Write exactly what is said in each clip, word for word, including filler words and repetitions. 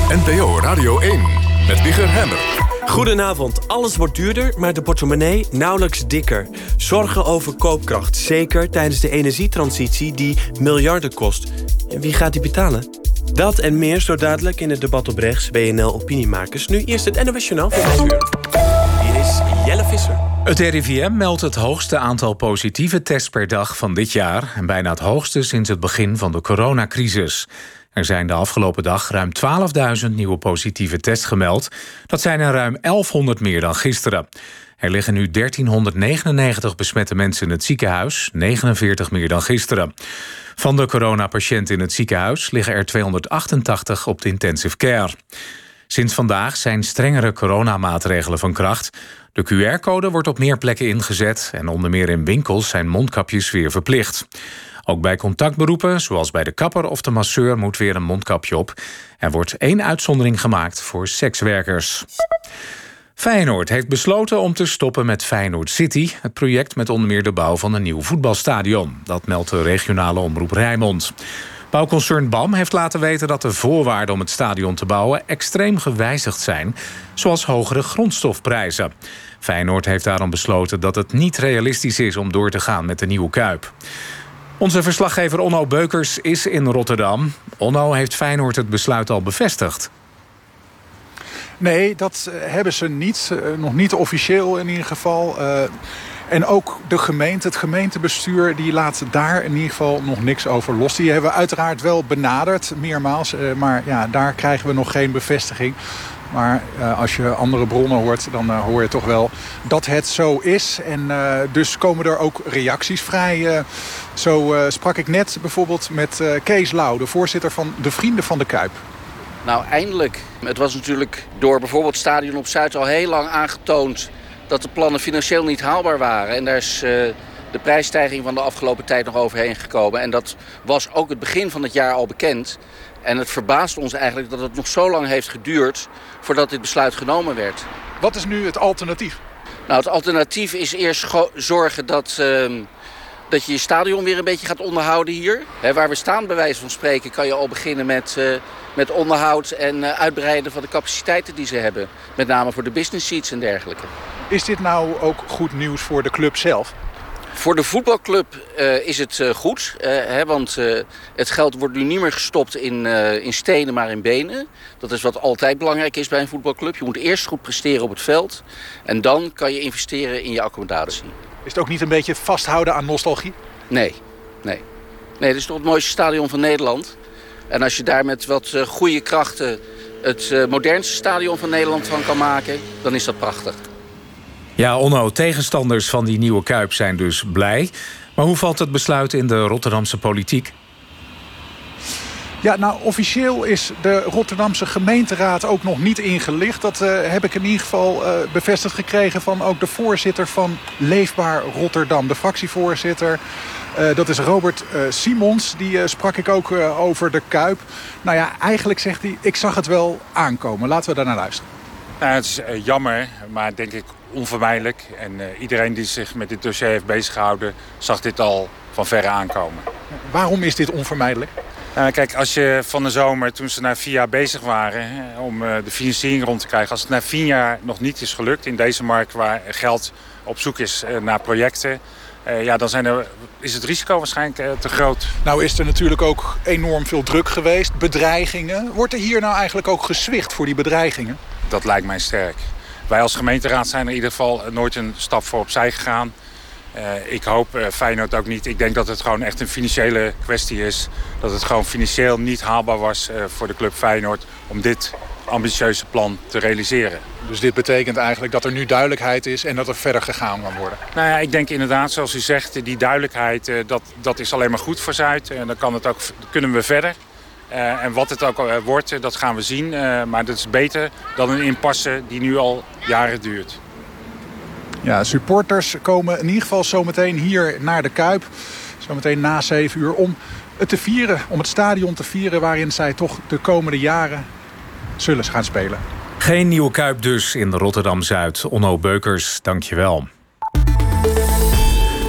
N P O Radio één met Wieger Hemmer. Goedenavond. Alles wordt duurder, maar de portemonnee nauwelijks dikker. Zorgen over koopkracht, zeker tijdens de energietransitie die miljarden kost. En wie gaat die betalen? Dat en meer zo dadelijk in het debat op rechts, B N L Opiniemakers. Nu eerst het N O S Journaal van vijf uur. Hier is Jelle Visser. Het R I V M meldt het hoogste aantal positieve tests per dag van dit jaar en bijna het hoogste sinds het begin van de coronacrisis. Er zijn de afgelopen dag ruim twaalfduizend nieuwe positieve tests gemeld. Dat zijn er ruim elfhonderd meer dan gisteren. Er liggen nu dertienhonderdnegenennegentig besmette mensen in het ziekenhuis, negenenveertig meer dan gisteren. Van de coronapatiënten in het ziekenhuis liggen er tweehonderdachtentachtig op de intensive care. Sinds vandaag zijn strengere coronamaatregelen van kracht. De Q R-code wordt op meer plekken ingezet en onder meer in winkels zijn mondkapjes weer verplicht. Ook bij contactberoepen, zoals bij de kapper of de masseur, moet weer een mondkapje op. Er wordt één uitzondering gemaakt voor sekswerkers. Feyenoord heeft besloten om te stoppen met Feyenoord City, het project met onder meer de bouw van een nieuw voetbalstadion. Dat meldt de regionale omroep Rijnmond. Bouwconcern B A M heeft laten weten dat de voorwaarden om het stadion te bouwen extreem gewijzigd zijn, zoals hogere grondstofprijzen. Feyenoord heeft daarom besloten dat het niet realistisch is om door te gaan met de nieuwe Kuip. Onze verslaggever Onno Beukers is in Rotterdam. Onno, heeft Feyenoord het besluit al bevestigd? Nee, dat hebben ze niet. Uh, nog niet officieel in ieder geval. Uh, en ook de gemeente, het gemeentebestuur, die laat daar in ieder geval nog niks over los. Die hebben we uiteraard wel benaderd, meermaals. Uh, maar ja, daar krijgen we nog geen bevestiging. Maar uh, als je andere bronnen hoort, dan uh, hoor je toch wel dat het zo is. En uh, dus komen er ook reacties vrij. Uh, zo uh, sprak ik net bijvoorbeeld met uh, Kees Lau, de voorzitter van de Vrienden van de Kuip. Nou, eindelijk. Het was natuurlijk door bijvoorbeeld Stadion op Zuid al heel lang aangetoond dat de plannen financieel niet haalbaar waren. En daar is uh, de prijsstijging van de afgelopen tijd nog overheen gekomen. En dat was ook het begin van het jaar al bekend. En het verbaast ons eigenlijk dat het nog zo lang heeft geduurd voordat dit besluit genomen werd. Wat is nu het alternatief? Nou, het alternatief is eerst zorgen dat, uh, dat je je stadion weer een beetje gaat onderhouden hier. He, waar we staan, bij wijze van spreken, kan je al beginnen met, uh, met onderhoud en uh, uitbreiden van de capaciteiten die ze hebben. Met name voor de business seats en dergelijke. Is dit nou ook goed nieuws voor de club zelf? Voor de voetbalclub uh, is het uh, goed, uh, hè, want uh, het geld wordt nu niet meer gestopt in, uh, in stenen, maar in benen. Dat is wat altijd belangrijk is bij een voetbalclub. Je moet eerst goed presteren op het veld en dan kan je investeren in je accommodatie. Is het ook niet een beetje vasthouden aan nostalgie? Nee, nee. Nee, dit is toch het mooiste stadion van Nederland. En als je daar met wat uh, goede krachten het uh, modernste stadion van Nederland van kan maken, dan is dat prachtig. Ja, Onno, tegenstanders van die nieuwe Kuip zijn dus blij. Maar hoe valt het besluit in de Rotterdamse politiek? Ja, nou, officieel is de Rotterdamse gemeenteraad ook nog niet ingelicht. Dat uh, heb ik in ieder geval uh, bevestigd gekregen van ook de voorzitter van Leefbaar Rotterdam. De fractievoorzitter, uh, dat is Robert uh, Simons. Die uh, sprak ik ook uh, over de Kuip. Nou ja, eigenlijk zegt hij, ik zag het wel aankomen. Laten we daar naar luisteren. Nou, het is uh, jammer, maar denk ik onvermijdelijk. En uh, iedereen die zich met dit dossier heeft beziggehouden, zag dit al van verre aankomen. Waarom is dit onvermijdelijk? Uh, kijk, als je van de zomer, toen ze na vier jaar bezig waren hè, om uh, de financiering rond te krijgen, als het na vier jaar nog niet is gelukt in deze markt waar geld op zoek is uh, naar projecten, uh, ja, dan zijn er, is het risico waarschijnlijk uh, te groot. Nou is er natuurlijk ook enorm veel druk geweest, bedreigingen. Wordt er hier nou eigenlijk ook gezwicht voor die bedreigingen? Dat lijkt mij sterk. Wij als gemeenteraad zijn er in ieder geval nooit een stap voor opzij gegaan. Uh, ik hoop uh, Feyenoord ook niet. Ik denk dat het gewoon echt een financiële kwestie is. Dat het gewoon financieel niet haalbaar was uh, voor de club Feyenoord om dit ambitieuze plan te realiseren. Dus dit betekent eigenlijk dat er nu duidelijkheid is en dat er verder gegaan kan worden? Nou ja, ik denk inderdaad, zoals u zegt, die duidelijkheid, uh, dat, dat is alleen maar goed voor Zuid. En dan kan het ook, kunnen we verder. Uh, en wat het ook uh, wordt, uh, dat gaan we zien. Uh, maar dat is beter dan een impasse die nu al jaren duurt. Ja, supporters komen in ieder geval zometeen hier naar de Kuip. Zometeen na zeven uur om het te vieren. Om het stadion te vieren waarin zij toch de komende jaren zullen gaan spelen. Geen nieuwe Kuip dus in Rotterdam-Zuid. Onno Beukers, dank je wel.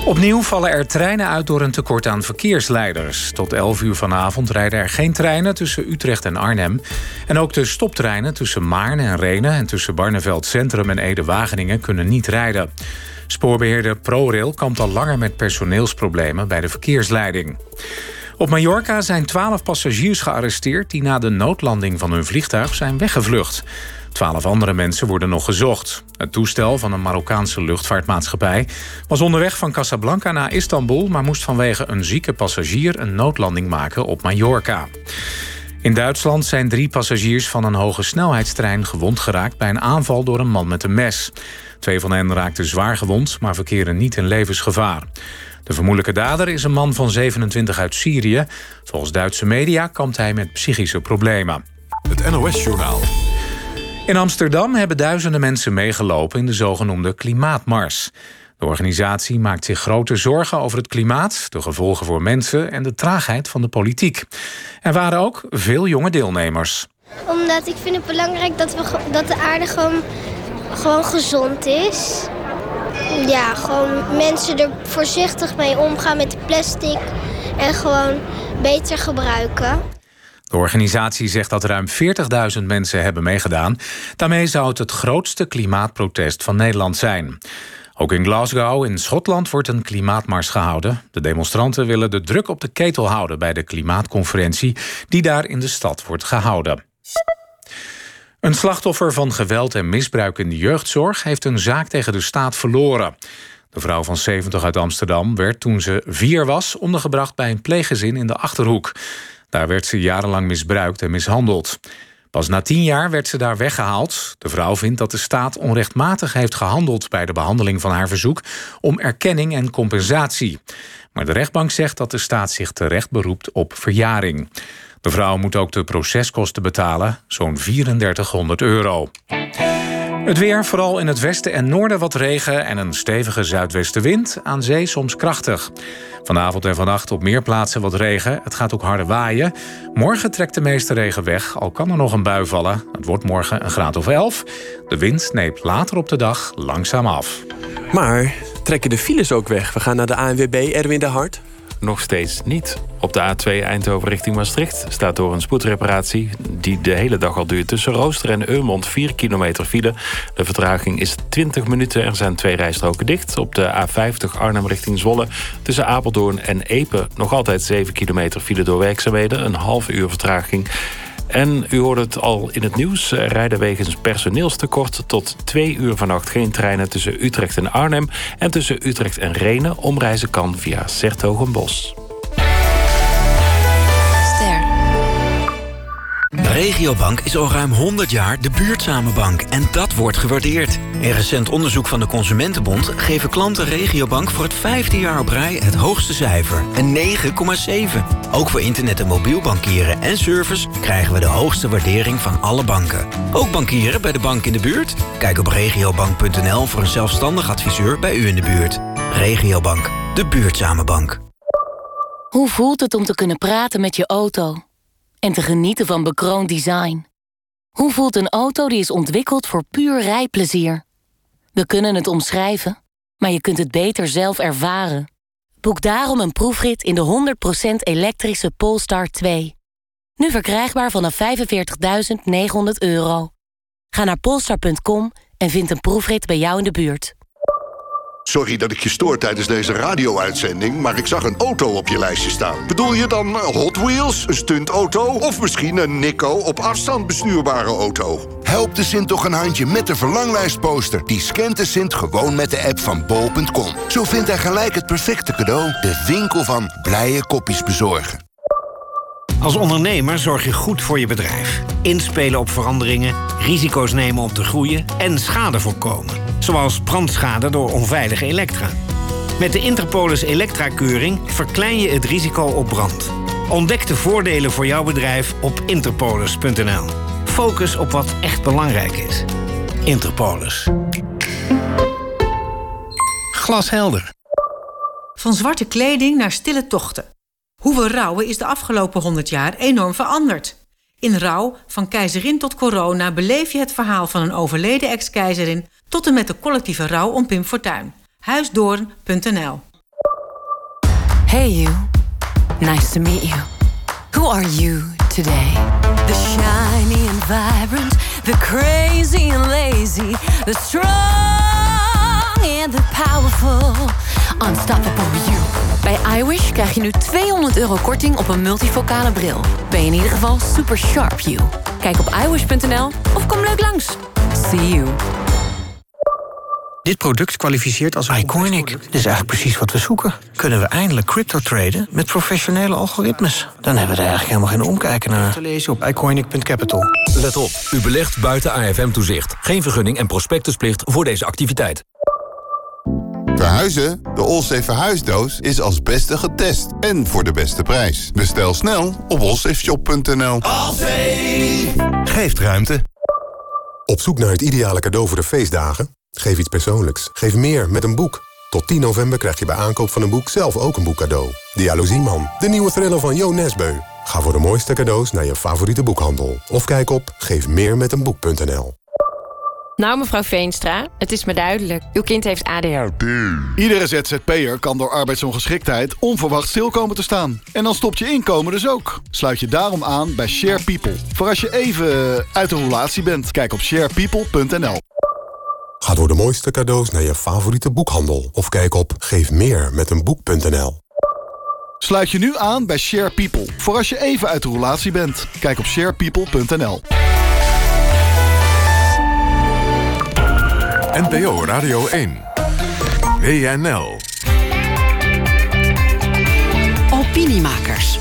Opnieuw vallen er treinen uit door een tekort aan verkeersleiders. Tot elf uur vanavond rijden er geen treinen tussen Utrecht en Arnhem. En ook de stoptreinen tussen Maarn en Rhenen... en tussen Barneveld Centrum en Ede-Wageningen kunnen niet rijden. Spoorbeheerder ProRail kampt al langer met personeelsproblemen bij de verkeersleiding. Op Mallorca zijn twaalf passagiers gearresteerd... die na de noodlanding van hun vliegtuig zijn weggevlucht. Twaalf andere mensen worden nog gezocht. Het toestel van een Marokkaanse luchtvaartmaatschappij was onderweg van Casablanca naar Istanbul... maar moest vanwege een zieke passagier een noodlanding maken op Mallorca. In Duitsland zijn drie passagiers van een hoge snelheidstrein gewond geraakt... bij een aanval door een man met een mes. Twee van hen raakten zwaar gewond, maar verkeren niet in levensgevaar. De vermoedelijke dader is een man van zevenentwintig uit Syrië. Volgens Duitse media kampt hij met psychische problemen. Het N O S-journaal. In Amsterdam hebben duizenden mensen meegelopen in de zogenoemde klimaatmars. De organisatie maakt zich grote zorgen over het klimaat, de gevolgen voor mensen en de traagheid van de politiek. Er waren ook veel jonge deelnemers. Omdat ik vind het belangrijk dat, we, dat de aarde gewoon, gewoon gezond is. Ja, gewoon mensen er voorzichtig mee omgaan met plastic en gewoon beter gebruiken. De organisatie zegt dat ruim veertigduizend mensen hebben meegedaan. Daarmee zou het het grootste klimaatprotest van Nederland zijn. Ook in Glasgow in Schotland wordt een klimaatmars gehouden. De demonstranten willen de druk op de ketel houden bij de klimaatconferentie die daar in de stad wordt gehouden. Een slachtoffer van geweld en misbruik in de jeugdzorg heeft een zaak tegen de staat verloren. De vrouw van zeventig uit Amsterdam werd toen ze vier was ondergebracht bij een pleeggezin in de Achterhoek. Daar werd ze jarenlang misbruikt en mishandeld. Pas na tien jaar werd ze daar weggehaald. De vrouw vindt dat de staat onrechtmatig heeft gehandeld bij de behandeling van haar verzoek om erkenning en compensatie. Maar de rechtbank zegt dat de staat zich terecht beroept op verjaring. De vrouw moet ook de proceskosten betalen, zo'n drieduizendvierhonderd euro. Het weer, vooral in het westen en noorden wat regen en een stevige zuidwestenwind. Aan zee soms krachtig. Vanavond en vannacht op meer plaatsen wat regen. Het gaat ook harder waaien. Morgen trekt de meeste regen weg, al kan er nog een bui vallen. Het wordt morgen een graad of elf. De wind neemt later op de dag langzaam af. Maar trekken de files ook weg? We gaan naar de A N W B, Erwin de Hart. Nog steeds niet. Op de A twee Eindhoven richting Maastricht staat door een spoedreparatie die de hele dag al duurt tussen Rooster en Eumond vier kilometer file. De vertraging is twintig minuten. Er zijn twee rijstroken dicht. Op de A vijftig Arnhem richting Zwolle tussen Apeldoorn en Epe nog altijd zeven kilometer file door werkzaamheden. Een half uur vertraging. En u hoorde het al in het nieuws. Rijden wegens personeelstekort tot twee uur vannacht geen treinen tussen Utrecht en Arnhem. En tussen Utrecht en Rhenen omreizen kan via 's-Hertogenbosch. Regiobank is al ruim honderd jaar de buurtzame bank en dat wordt gewaardeerd. In recent onderzoek van de Consumentenbond geven klanten Regiobank voor het vijfde jaar op rij het hoogste cijfer, een negen komma zeven. Ook voor internet- en mobiel bankieren en service krijgen we de hoogste waardering van alle banken. Ook bankieren bij de bank in de buurt? Kijk op regiobank punt n l voor een zelfstandig adviseur bij u in de buurt. Regiobank, de buurtzame bank. Hoe voelt het om te kunnen praten met je auto? En te genieten van bekroond design. Hoe voelt een auto die is ontwikkeld voor puur rijplezier? We kunnen het omschrijven, maar je kunt het beter zelf ervaren. Boek daarom een proefrit in de honderd procent elektrische Polestar twee. Nu verkrijgbaar vanaf vijfenveertigduizend negenhonderd euro. Ga naar polestar punt com en vind een proefrit bij jou in de buurt. Sorry dat ik je stoor tijdens deze radio-uitzending, maar ik zag een auto op je lijstje staan. Bedoel je dan Hot Wheels, een stuntauto of misschien een Nico op afstand bestuurbare auto? Help de Sint toch een handje met de verlanglijstposter. Die scant de Sint gewoon met de app van bol punt com. Zo vindt hij gelijk het perfecte cadeau. De winkel van blije kopjes bezorgen. Als ondernemer zorg je goed voor je bedrijf. Inspelen op veranderingen, risico's nemen om te groeien en schade voorkomen. Zoals brandschade door onveilige elektra. Met de Interpolis Elektra-keuring verklein je het risico op brand. Ontdek de voordelen voor jouw bedrijf op interpolis punt n l. Focus op wat echt belangrijk is. Interpolis. Glashelder. Van zwarte kleding naar stille tochten. Hoe we rouwen is de afgelopen honderd jaar enorm veranderd. In Rouw, van keizerin tot corona, beleef je het verhaal van een overleden ex-keizerin tot en met de collectieve rouw om Pim Fortuyn. huisdoorn punt n l. Hey you, nice to meet you. Who are you today? The shiny and vibrant, the crazy and lazy, the strong and the powerful, unstoppable you. Bij iWish krijg je nu tweehonderd euro korting op een multifocale bril. Ben je in ieder geval super sharp you. Kijk op iWish punt n l of kom leuk langs. See you. Dit product kwalificeert als Iconic. Dit is eigenlijk precies wat we zoeken. Kunnen we eindelijk crypto traden met professionele algoritmes? Dan hebben we er eigenlijk helemaal geen omkijken naar. Te lezen op iconic punt capital. Let op, u belegt buiten A F M-toezicht. Geen vergunning en prospectusplicht voor deze activiteit. Verhuizen? De Allsafe verhuisdoos is als beste getest. En voor de beste prijs. Bestel snel op allsafeshop punt n l. Allsafe geeft ruimte. Op zoek naar het ideale cadeau voor de feestdagen? Geef iets persoonlijks. Geef meer met een boek. Tot tien november krijg je bij aankoop van een boek zelf ook een boek cadeau. De Jaloezieman, de nieuwe thriller van Jo Nesbø. Ga voor de mooiste cadeaus naar je favoriete boekhandel. Of kijk op geef meer met een boek punt n l. Nou, mevrouw Veenstra, het is me duidelijk. Uw kind heeft A D H D. Iedere Z Z P'er kan door arbeidsongeschiktheid onverwacht stil komen te staan. En dan stopt je inkomen dus ook. Sluit je daarom aan bij Share People. Voor als je even uit de roulatie bent. Kijk op share people punt n l. Ga door de mooiste cadeaus naar je favoriete boekhandel. Of kijk op geef meer met een boek punt n l. Sluit je nu aan bij Share People. Voor als je even uit de roulatie bent. Kijk op share people punt n l. N P O Radio één. W N L. Opiniemakers.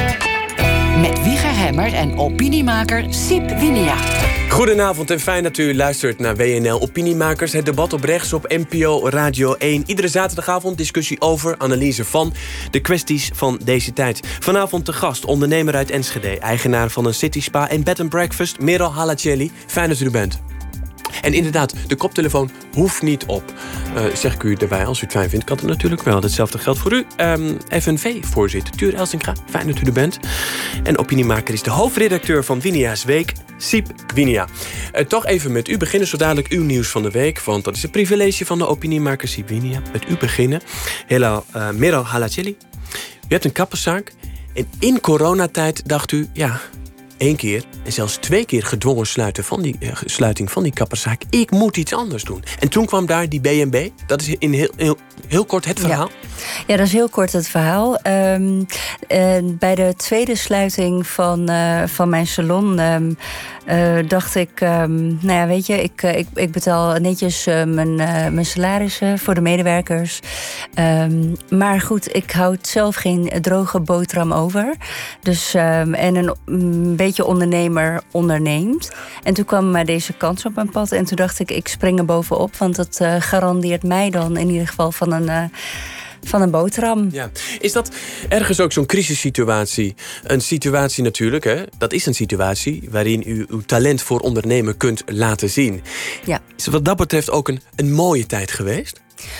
Met Wieger Hemmer en opiniemaker Siep Winia. Goedenavond en fijn dat u luistert naar W N L Opiniemakers. Het debat op rechts op N P O Radio één. Iedere zaterdagavond discussie over, analyse van de kwesties van deze tijd. Vanavond te gast, ondernemer uit Enschede, eigenaar van een city spa en bed and breakfast, Meral Halacelli. Fijn dat u er bent. En inderdaad, de koptelefoon hoeft niet op. Uh, zeg ik u erbij, als u het fijn vindt, kan het natuurlijk wel. Hetzelfde geldt voor u. Um, F N V-voorzitter Tuur Elsinga, fijn dat u er bent. En opiniemaker is de hoofdredacteur van Winia's Week, Siep Winia. Uh, toch even met u beginnen, zo dadelijk uw nieuws van de week. Want dat is het privilege van de opiniemaker Siep Winia. Met u beginnen. Hela, uh, Meral Halacelli, u hebt een kapperszaak. En in coronatijd dacht u, ja, één keer en zelfs twee keer gedwongen sluiten van die, uh, sluiting van die kapperszaak. Ik moet iets anders doen. En toen kwam daar die B en B. Dat is in heel, heel, heel kort het verhaal. Ja. ja, dat is heel kort het verhaal. Um, uh, bij de tweede sluiting van, uh, van mijn salon Um, Uh, dacht ik, um, nou ja, weet je, ik, ik, ik betaal netjes uh, mijn, uh, mijn salarissen voor de medewerkers. Um, maar goed, ik houd zelf geen droge boterham over. Dus, um, en een, een beetje ondernemer onderneemt. En toen kwam uh, deze kans op mijn pad. En toen dacht ik, ik spring er bovenop. Want dat uh, garandeert mij dan in ieder geval van een... Uh, Van een boterham. Ja. Is dat ergens ook zo'n crisissituatie? Een situatie natuurlijk, hè? Dat is een situatie waarin u uw talent voor ondernemen kunt laten zien. Ja. Is het wat dat betreft ook een, een mooie tijd geweest?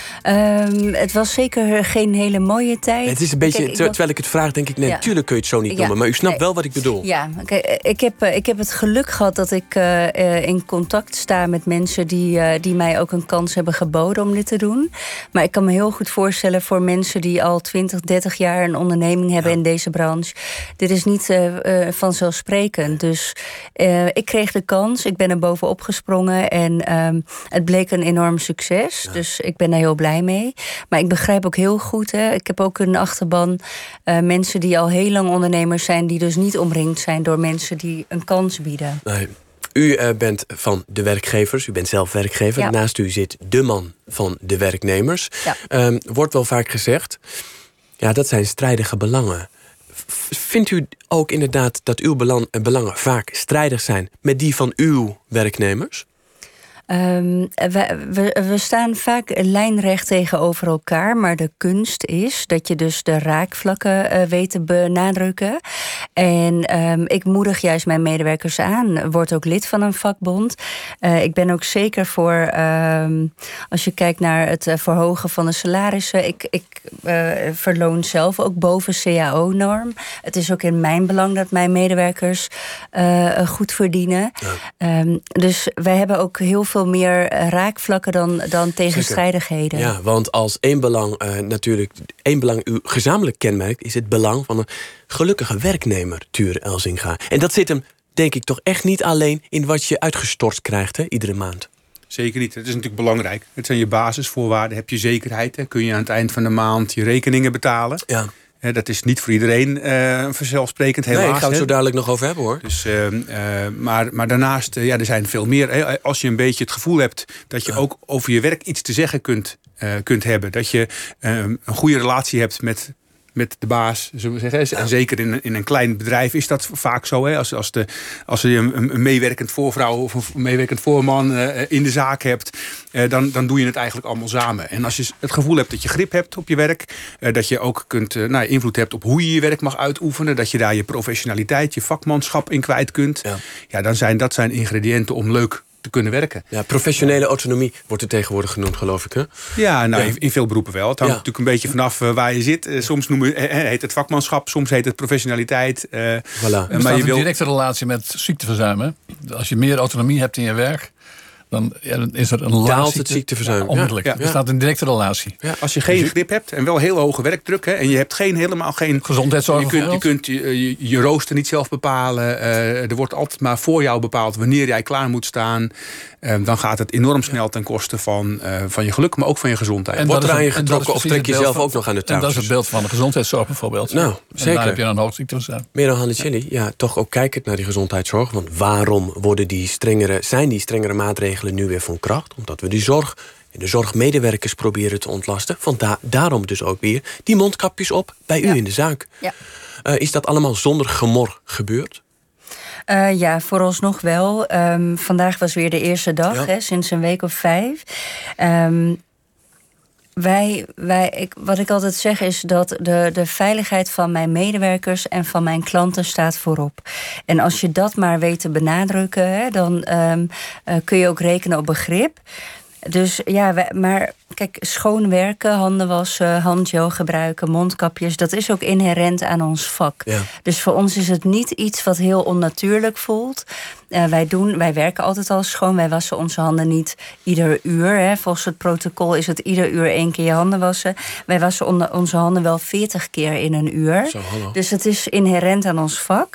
Um, het was zeker geen hele mooie tijd. Het is een beetje, Kijk, terwijl ik het vraag, denk ik, nee, ja. natuurlijk kun je het zo niet ja. noemen. Maar u snapt wel wat ik bedoel. Ja, kijk, ik, heb, ik heb het geluk gehad dat ik uh, in contact sta met mensen die, uh, die mij ook een kans hebben geboden om dit te doen. Maar ik kan me heel goed voorstellen voor mensen die al twintig, dertig jaar een onderneming hebben ja. in deze branche. Dit is niet uh, uh, vanzelfsprekend. Dus uh, ik kreeg de kans, ik ben er bovenop gesprongen en um, het bleek een enorm succes. Ja. Dus ik ben daar heel blij mee. Maar ik begrijp ook heel goed, hè, ik heb ook een achterban uh, mensen die al heel lang ondernemers zijn, die dus niet omringd zijn door mensen die een kans bieden. Nee. U uh, bent van de werkgevers, u bent zelf werkgever. Ja. Naast u zit de man van de werknemers. Ja. Um, wordt wel vaak gezegd, ja, dat zijn strijdige belangen. Vindt u ook inderdaad dat uw belang, belangen vaak strijdig zijn met die van uw werknemers? Um, we, we, we staan vaak lijnrecht tegenover elkaar, maar de kunst is dat je dus de raakvlakken uh, weet te benadrukken. En um, ik moedig juist mijn medewerkers aan. Word ook lid van een vakbond. Uh, ik ben ook zeker voor, um, als je kijkt naar het uh, verhogen van de salarissen. Ik, ik uh, verloon zelf ook boven C A O-norm. Het is ook in mijn belang dat mijn medewerkers uh, goed verdienen. Ja. Um, dus wij hebben ook heel veel veel meer raakvlakken dan, dan tegenstrijdigheden. Zeker. Ja, want als één belang uh, natuurlijk, één belang uw gezamenlijk kenmerkt, is het belang van een gelukkige werknemer, Tuur Elzinga. En dat zit hem, denk ik, toch echt niet alleen in wat je uitgestort krijgt, hè, iedere maand. Zeker niet. Het is natuurlijk belangrijk. Het zijn je basisvoorwaarden. Heb je zekerheid? Hè? Kun je aan het eind van de maand je rekeningen betalen? Ja. He, dat is niet voor iedereen uh, vanzelfsprekend, helaas. Nee, ik ga het zo dadelijk nog over hebben, hoor. Dus, uh, uh, maar, maar daarnaast, uh, ja, er zijn veel meer. Hè. Als je een beetje het gevoel hebt dat je ja. ook over je werk iets te zeggen kunt, uh, kunt hebben. Dat je uh, een goede relatie hebt met... met de baas, zullen we zeggen. En zeker in, in een klein bedrijf is dat vaak zo. Hè? Als, als, de, als je een, een meewerkend voorvrouw of een meewerkend voorman uh, in de zaak hebt... Uh, dan, dan doe je het eigenlijk allemaal samen. En als je het gevoel hebt dat je grip hebt op je werk... Uh, dat je ook kunt, uh, nou, invloed hebt op hoe je je werk mag uitoefenen... dat je daar je professionaliteit, je vakmanschap in kwijt kunt... Ja. Ja, dan zijn dat zijn ingrediënten om leuk te kunnen werken. Ja, professionele autonomie wordt er tegenwoordig genoemd, geloof ik, hè? Ja, nou, ja. In, in veel beroepen wel. Het hangt ja. natuurlijk een beetje vanaf uh, waar je zit. Uh, soms noemen, uh, heet het vakmanschap, soms heet het professionaliteit. Uh, voilà. Er uh, maar je wil... een directe relatie met ziekteverzuim. Hè? Als je meer autonomie hebt in je werk... dan, ja, dan is er een relatie... daalt het ziekteverzuim. Ja, onmiddellijk. Ja. Er staat een directe relatie. Ja, als je geen dus grip hebt en wel heel hoge werkdruk... Hè, en je hebt geen, helemaal geen... gezondheidszorg. Je kunt je, kunt je, je, je rooster niet zelf bepalen. Uh, er wordt altijd maar voor jou bepaald wanneer jij klaar moet staan. Uh, dan gaat het enorm snel ten koste van, uh, van je geluk... maar ook van je gezondheid. En wordt er aan je getrokken of trek je zelf van, ook nog aan de touw? En dat is het beeld van de gezondheidszorg bijvoorbeeld. Nou, zeker. En daar heb je dan hoogziekteverzuim. Mero Hannicelli, ja, toch ook kijkend naar die gezondheidszorg. Want waarom worden die strengere, zijn die strengere maatregelen nu weer van kracht? Omdat we die zorg en de zorgmedewerkers proberen te ontlasten. Vandaar, daarom dus ook weer die mondkapjes op bij u ja. in de zaak. Ja. Uh, is dat allemaal zonder gemor gebeurd? Uh, ja, vooralsnog wel. Um, vandaag was weer de eerste dag, ja. hè, sinds een week of vijf. Um, Wij, wij, ik, wat ik altijd zeg is dat de, de veiligheid van mijn medewerkers en van mijn klanten staat voorop. En als je dat maar weet te benadrukken, hè, dan um, uh, kun je ook rekenen op begrip. Dus ja, wij, maar kijk, schoon werken, handen wassen, handgel gebruiken, mondkapjes, dat is ook inherent aan ons vak. Ja. Dus voor ons is het niet iets wat heel onnatuurlijk voelt. Uh, wij, doen, wij werken altijd al schoon. Wij wassen onze handen niet ieder uur. Hè. Volgens het protocol is het ieder uur één keer je handen wassen. Wij wassen on, onze handen wel veertig keer in een uur. Zo, hallo. Dus het is inherent aan ons vak.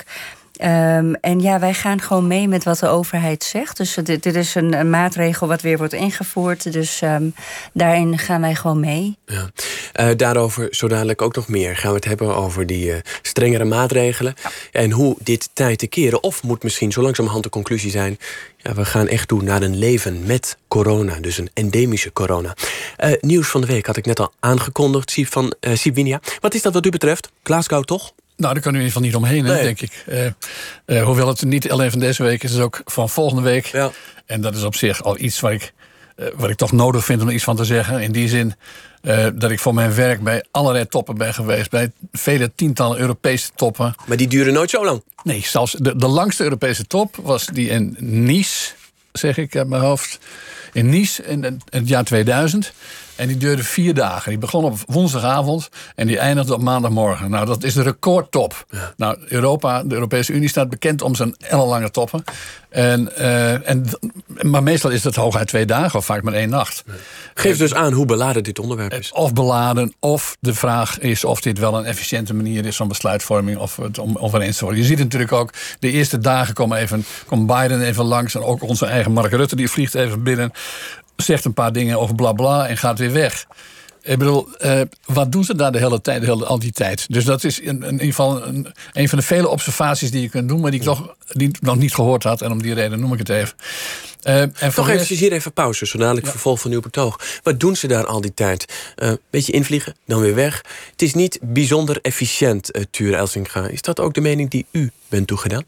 Um, en ja, wij gaan gewoon mee met wat de overheid zegt. Dus dit, dit is een, een maatregel wat weer wordt ingevoerd. Dus um, daarin gaan wij gewoon mee. Ja. Uh, daarover zo dadelijk ook nog meer. Gaan we het hebben over die uh, strengere maatregelen. Ja. En hoe dit tijd te keren. Of moet misschien zo langzamerhand de conclusie zijn... Ja, we gaan echt toe naar een leven met corona. Dus een endemische corona. Uh, nieuws van de week had ik net al aangekondigd. Siep van uh, Siep Winia. Wat is dat wat u betreft? Glasgow toch? Nou, daar kan u in ieder geval niet omheen, nee. denk ik. Uh, uh, hoewel het niet alleen van deze week is, is het ook van volgende week. Ja. En dat is op zich al iets waar ik, uh, wat ik toch nodig vind om er iets van te zeggen. In die zin uh, dat ik voor mijn werk bij allerlei toppen ben geweest. Bij vele tientallen Europese toppen. Maar die duren nooit zo lang? Nee, zelfs de, de langste Europese top was die in Nice, zeg ik uit mijn hoofd. In Nice in, in het jaar tweeduizend. En die duurde vier dagen. Die begon op woensdagavond en die eindigde op maandagmorgen. Nou, dat is de recordtop. Ja. Nou, Europa, de Europese Unie staat bekend om zijn ellenlange toppen. En, uh, en, maar meestal is het hooguit twee dagen of vaak maar één nacht. Ja. Geef dus aan hoe beladen dit onderwerp is. Of beladen, of de vraag is of dit wel een efficiënte manier is van besluitvorming of het om overeen te worden. Je ziet natuurlijk ook, de eerste dagen komen even, komt Biden even langs en ook onze eigen Mark Rutte die vliegt even binnen. Zegt een paar dingen over bla bla en gaat weer weg. Ik bedoel, uh, wat doen ze daar de hele tijd, de hele, al die tijd? Dus dat is in, in ieder geval een, een van de vele observaties die je kunt doen, maar die ik nog, die nog niet gehoord had. En om die reden noem ik het even. Uh, en Toch even hier even pauze, zo dadelijk ja. vervolg van uw betoog. Wat doen ze daar al die tijd? Een uh, beetje invliegen, dan weer weg. Het is niet bijzonder efficiënt, uh, Tuur Elzinga. Is dat ook de mening die u bent toegedaan?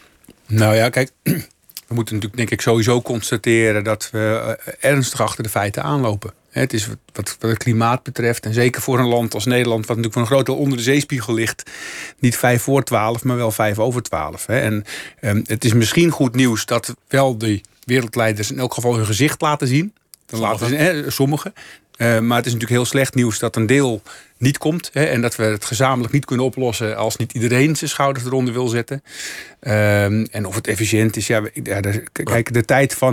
Nou ja, kijk... We moeten natuurlijk denk ik sowieso constateren dat we ernstig achter de feiten aanlopen. Het is wat, wat het klimaat betreft, en zeker voor een land als Nederland, wat natuurlijk voor een groot deel onder de zeespiegel ligt, niet vijf voor twaalf, maar wel vijf over twaalf. En um, het is misschien goed nieuws dat wel de wereldleiders in elk geval hun gezicht laten zien. Dan laten ze, hè, sommigen. Uh, maar het is natuurlijk heel slecht nieuws dat een deel niet komt. Hè, en dat we het gezamenlijk niet kunnen oplossen als niet iedereen zijn schouders eronder wil zetten. Uh, en of het efficiënt is. Ja, ja de, kijk, de tijd van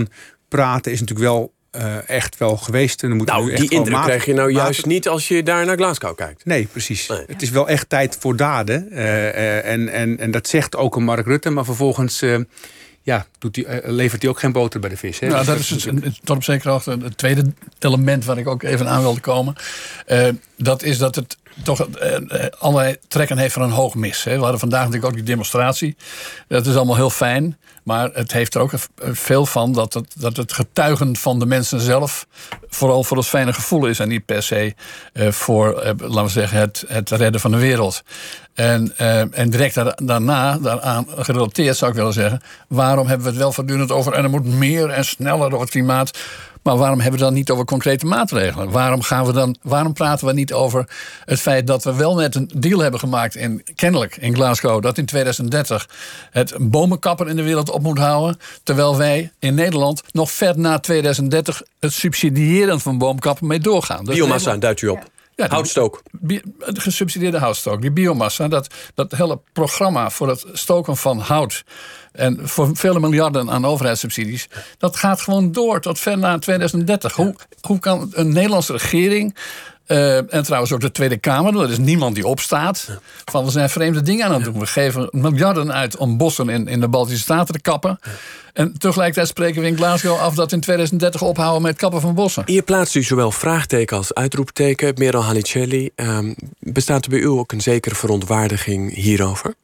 praten is natuurlijk wel uh, echt wel geweest. En dan moet nou, nu echt die indruk maat, krijg je nou maat, juist niet als je daar naar Glasgow kijkt. Nee, precies. Nee. Het is wel echt tijd voor daden. Uh, uh, en, en, en dat zegt ook een Mark Rutte, maar vervolgens Uh, Ja, doet die, uh, levert hij ook geen boter bij de vis. Hè? Nou, dus dat is het, het, tot op zekere hoogte het tweede element waar ik ook even aan wilde komen. Uh, dat is dat het toch uh, allerlei trekken heeft van een hoog mis. Hè. We hadden vandaag natuurlijk ook die demonstratie. Dat is allemaal heel fijn. Maar het heeft er ook veel van dat het, dat het getuigen van de mensen zelf vooral voor het fijne gevoel is en niet per se uh, voor, uh, laten we zeggen, het, het redden van de wereld. En, uh, en direct daar, daarna, daaraan gerelateerd zou ik willen zeggen, waarom hebben we het wel voortdurend over en er moet meer en sneller door het klimaat. Maar waarom hebben we dan niet over concrete maatregelen? Waarom, gaan we dan, waarom praten we niet over het feit dat we wel net een deal hebben gemaakt, in, kennelijk in Glasgow, dat in tweeduizend dertig het bomenkappen in de wereld op moet houden, terwijl wij in Nederland nog ver na tweeduizend dertig het subsidiëren van boomkappen mee doorgaan. Dus biomassa duidt u op. Ja, houtstook. Bi- gesubsidieerde houtstook, die biomassa, dat, dat hele programma voor het stoken van hout en voor vele miljarden aan overheidssubsidies, dat gaat gewoon door tot ver na tweeduizend dertig. Hoe, hoe kan een Nederlandse regering, uh, en trouwens ook de Tweede Kamer, er is niemand die opstaat, van we zijn vreemde dingen aan het doen. We geven miljarden uit om bossen in, in de Baltische Staten te kappen. En tegelijkertijd spreken we in Glasgow af dat we in tweeduizend dertig ophouden met het kappen van bossen. Hier plaatst u zowel vraagteken als uitroepteken. Meral Halicelli, um, bestaat er bij u ook een zekere verontwaardiging hierover?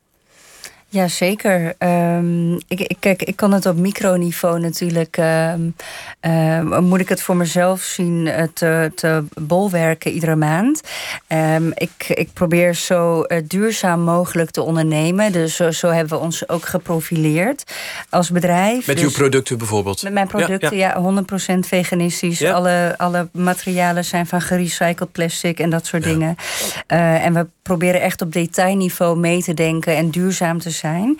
Ja, zeker. Um, ik, ik, kijk, ik kan het op microniveau natuurlijk. Um, uh, moet ik het voor mezelf zien uh, te, te bolwerken iedere maand. Um, ik, ik probeer zo uh, duurzaam mogelijk te ondernemen. Dus zo, zo hebben we ons ook geprofileerd als bedrijf. Met dus, uw producten bijvoorbeeld? Met mijn producten, ja, ja. ja honderd procent veganistisch. Ja. Alle, alle materialen zijn van gerecycled plastic en dat soort ja. dingen. Uh, en we proberen echt op detailniveau mee te denken en duurzaam te zijn.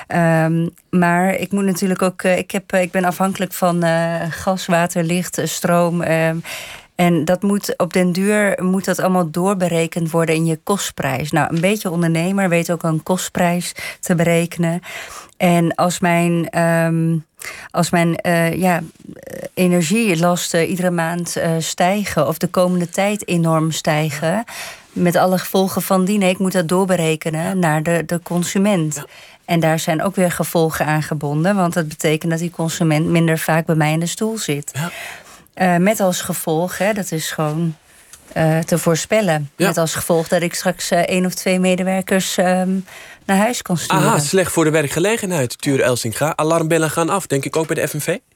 Um, maar ik moet natuurlijk ook. Uh, ik, heb, uh, ik ben afhankelijk van uh, gas, water, licht, uh, stroom. Um, en dat moet op den duur moet dat allemaal doorberekend worden in je kostprijs. Nou, een beetje ondernemer weet ook een kostprijs te berekenen. En als mijn, um, als mijn uh, ja, energielasten iedere maand uh, stijgen, of de komende tijd enorm stijgen, met alle gevolgen van dien, ik moet dat doorberekenen naar de, de consument. Ja. En daar zijn ook weer gevolgen aan gebonden, want dat betekent dat die consument minder vaak bij mij in de stoel zit. Ja. Uh, met als gevolg, hè, dat is gewoon uh, te voorspellen. Ja. Met als gevolg dat ik straks uh, één of twee medewerkers um, naar huis kan sturen. Aha, slecht voor de werkgelegenheid, Tuur Elsinga. Alarmbellen gaan af, denk ik ook bij de F N V?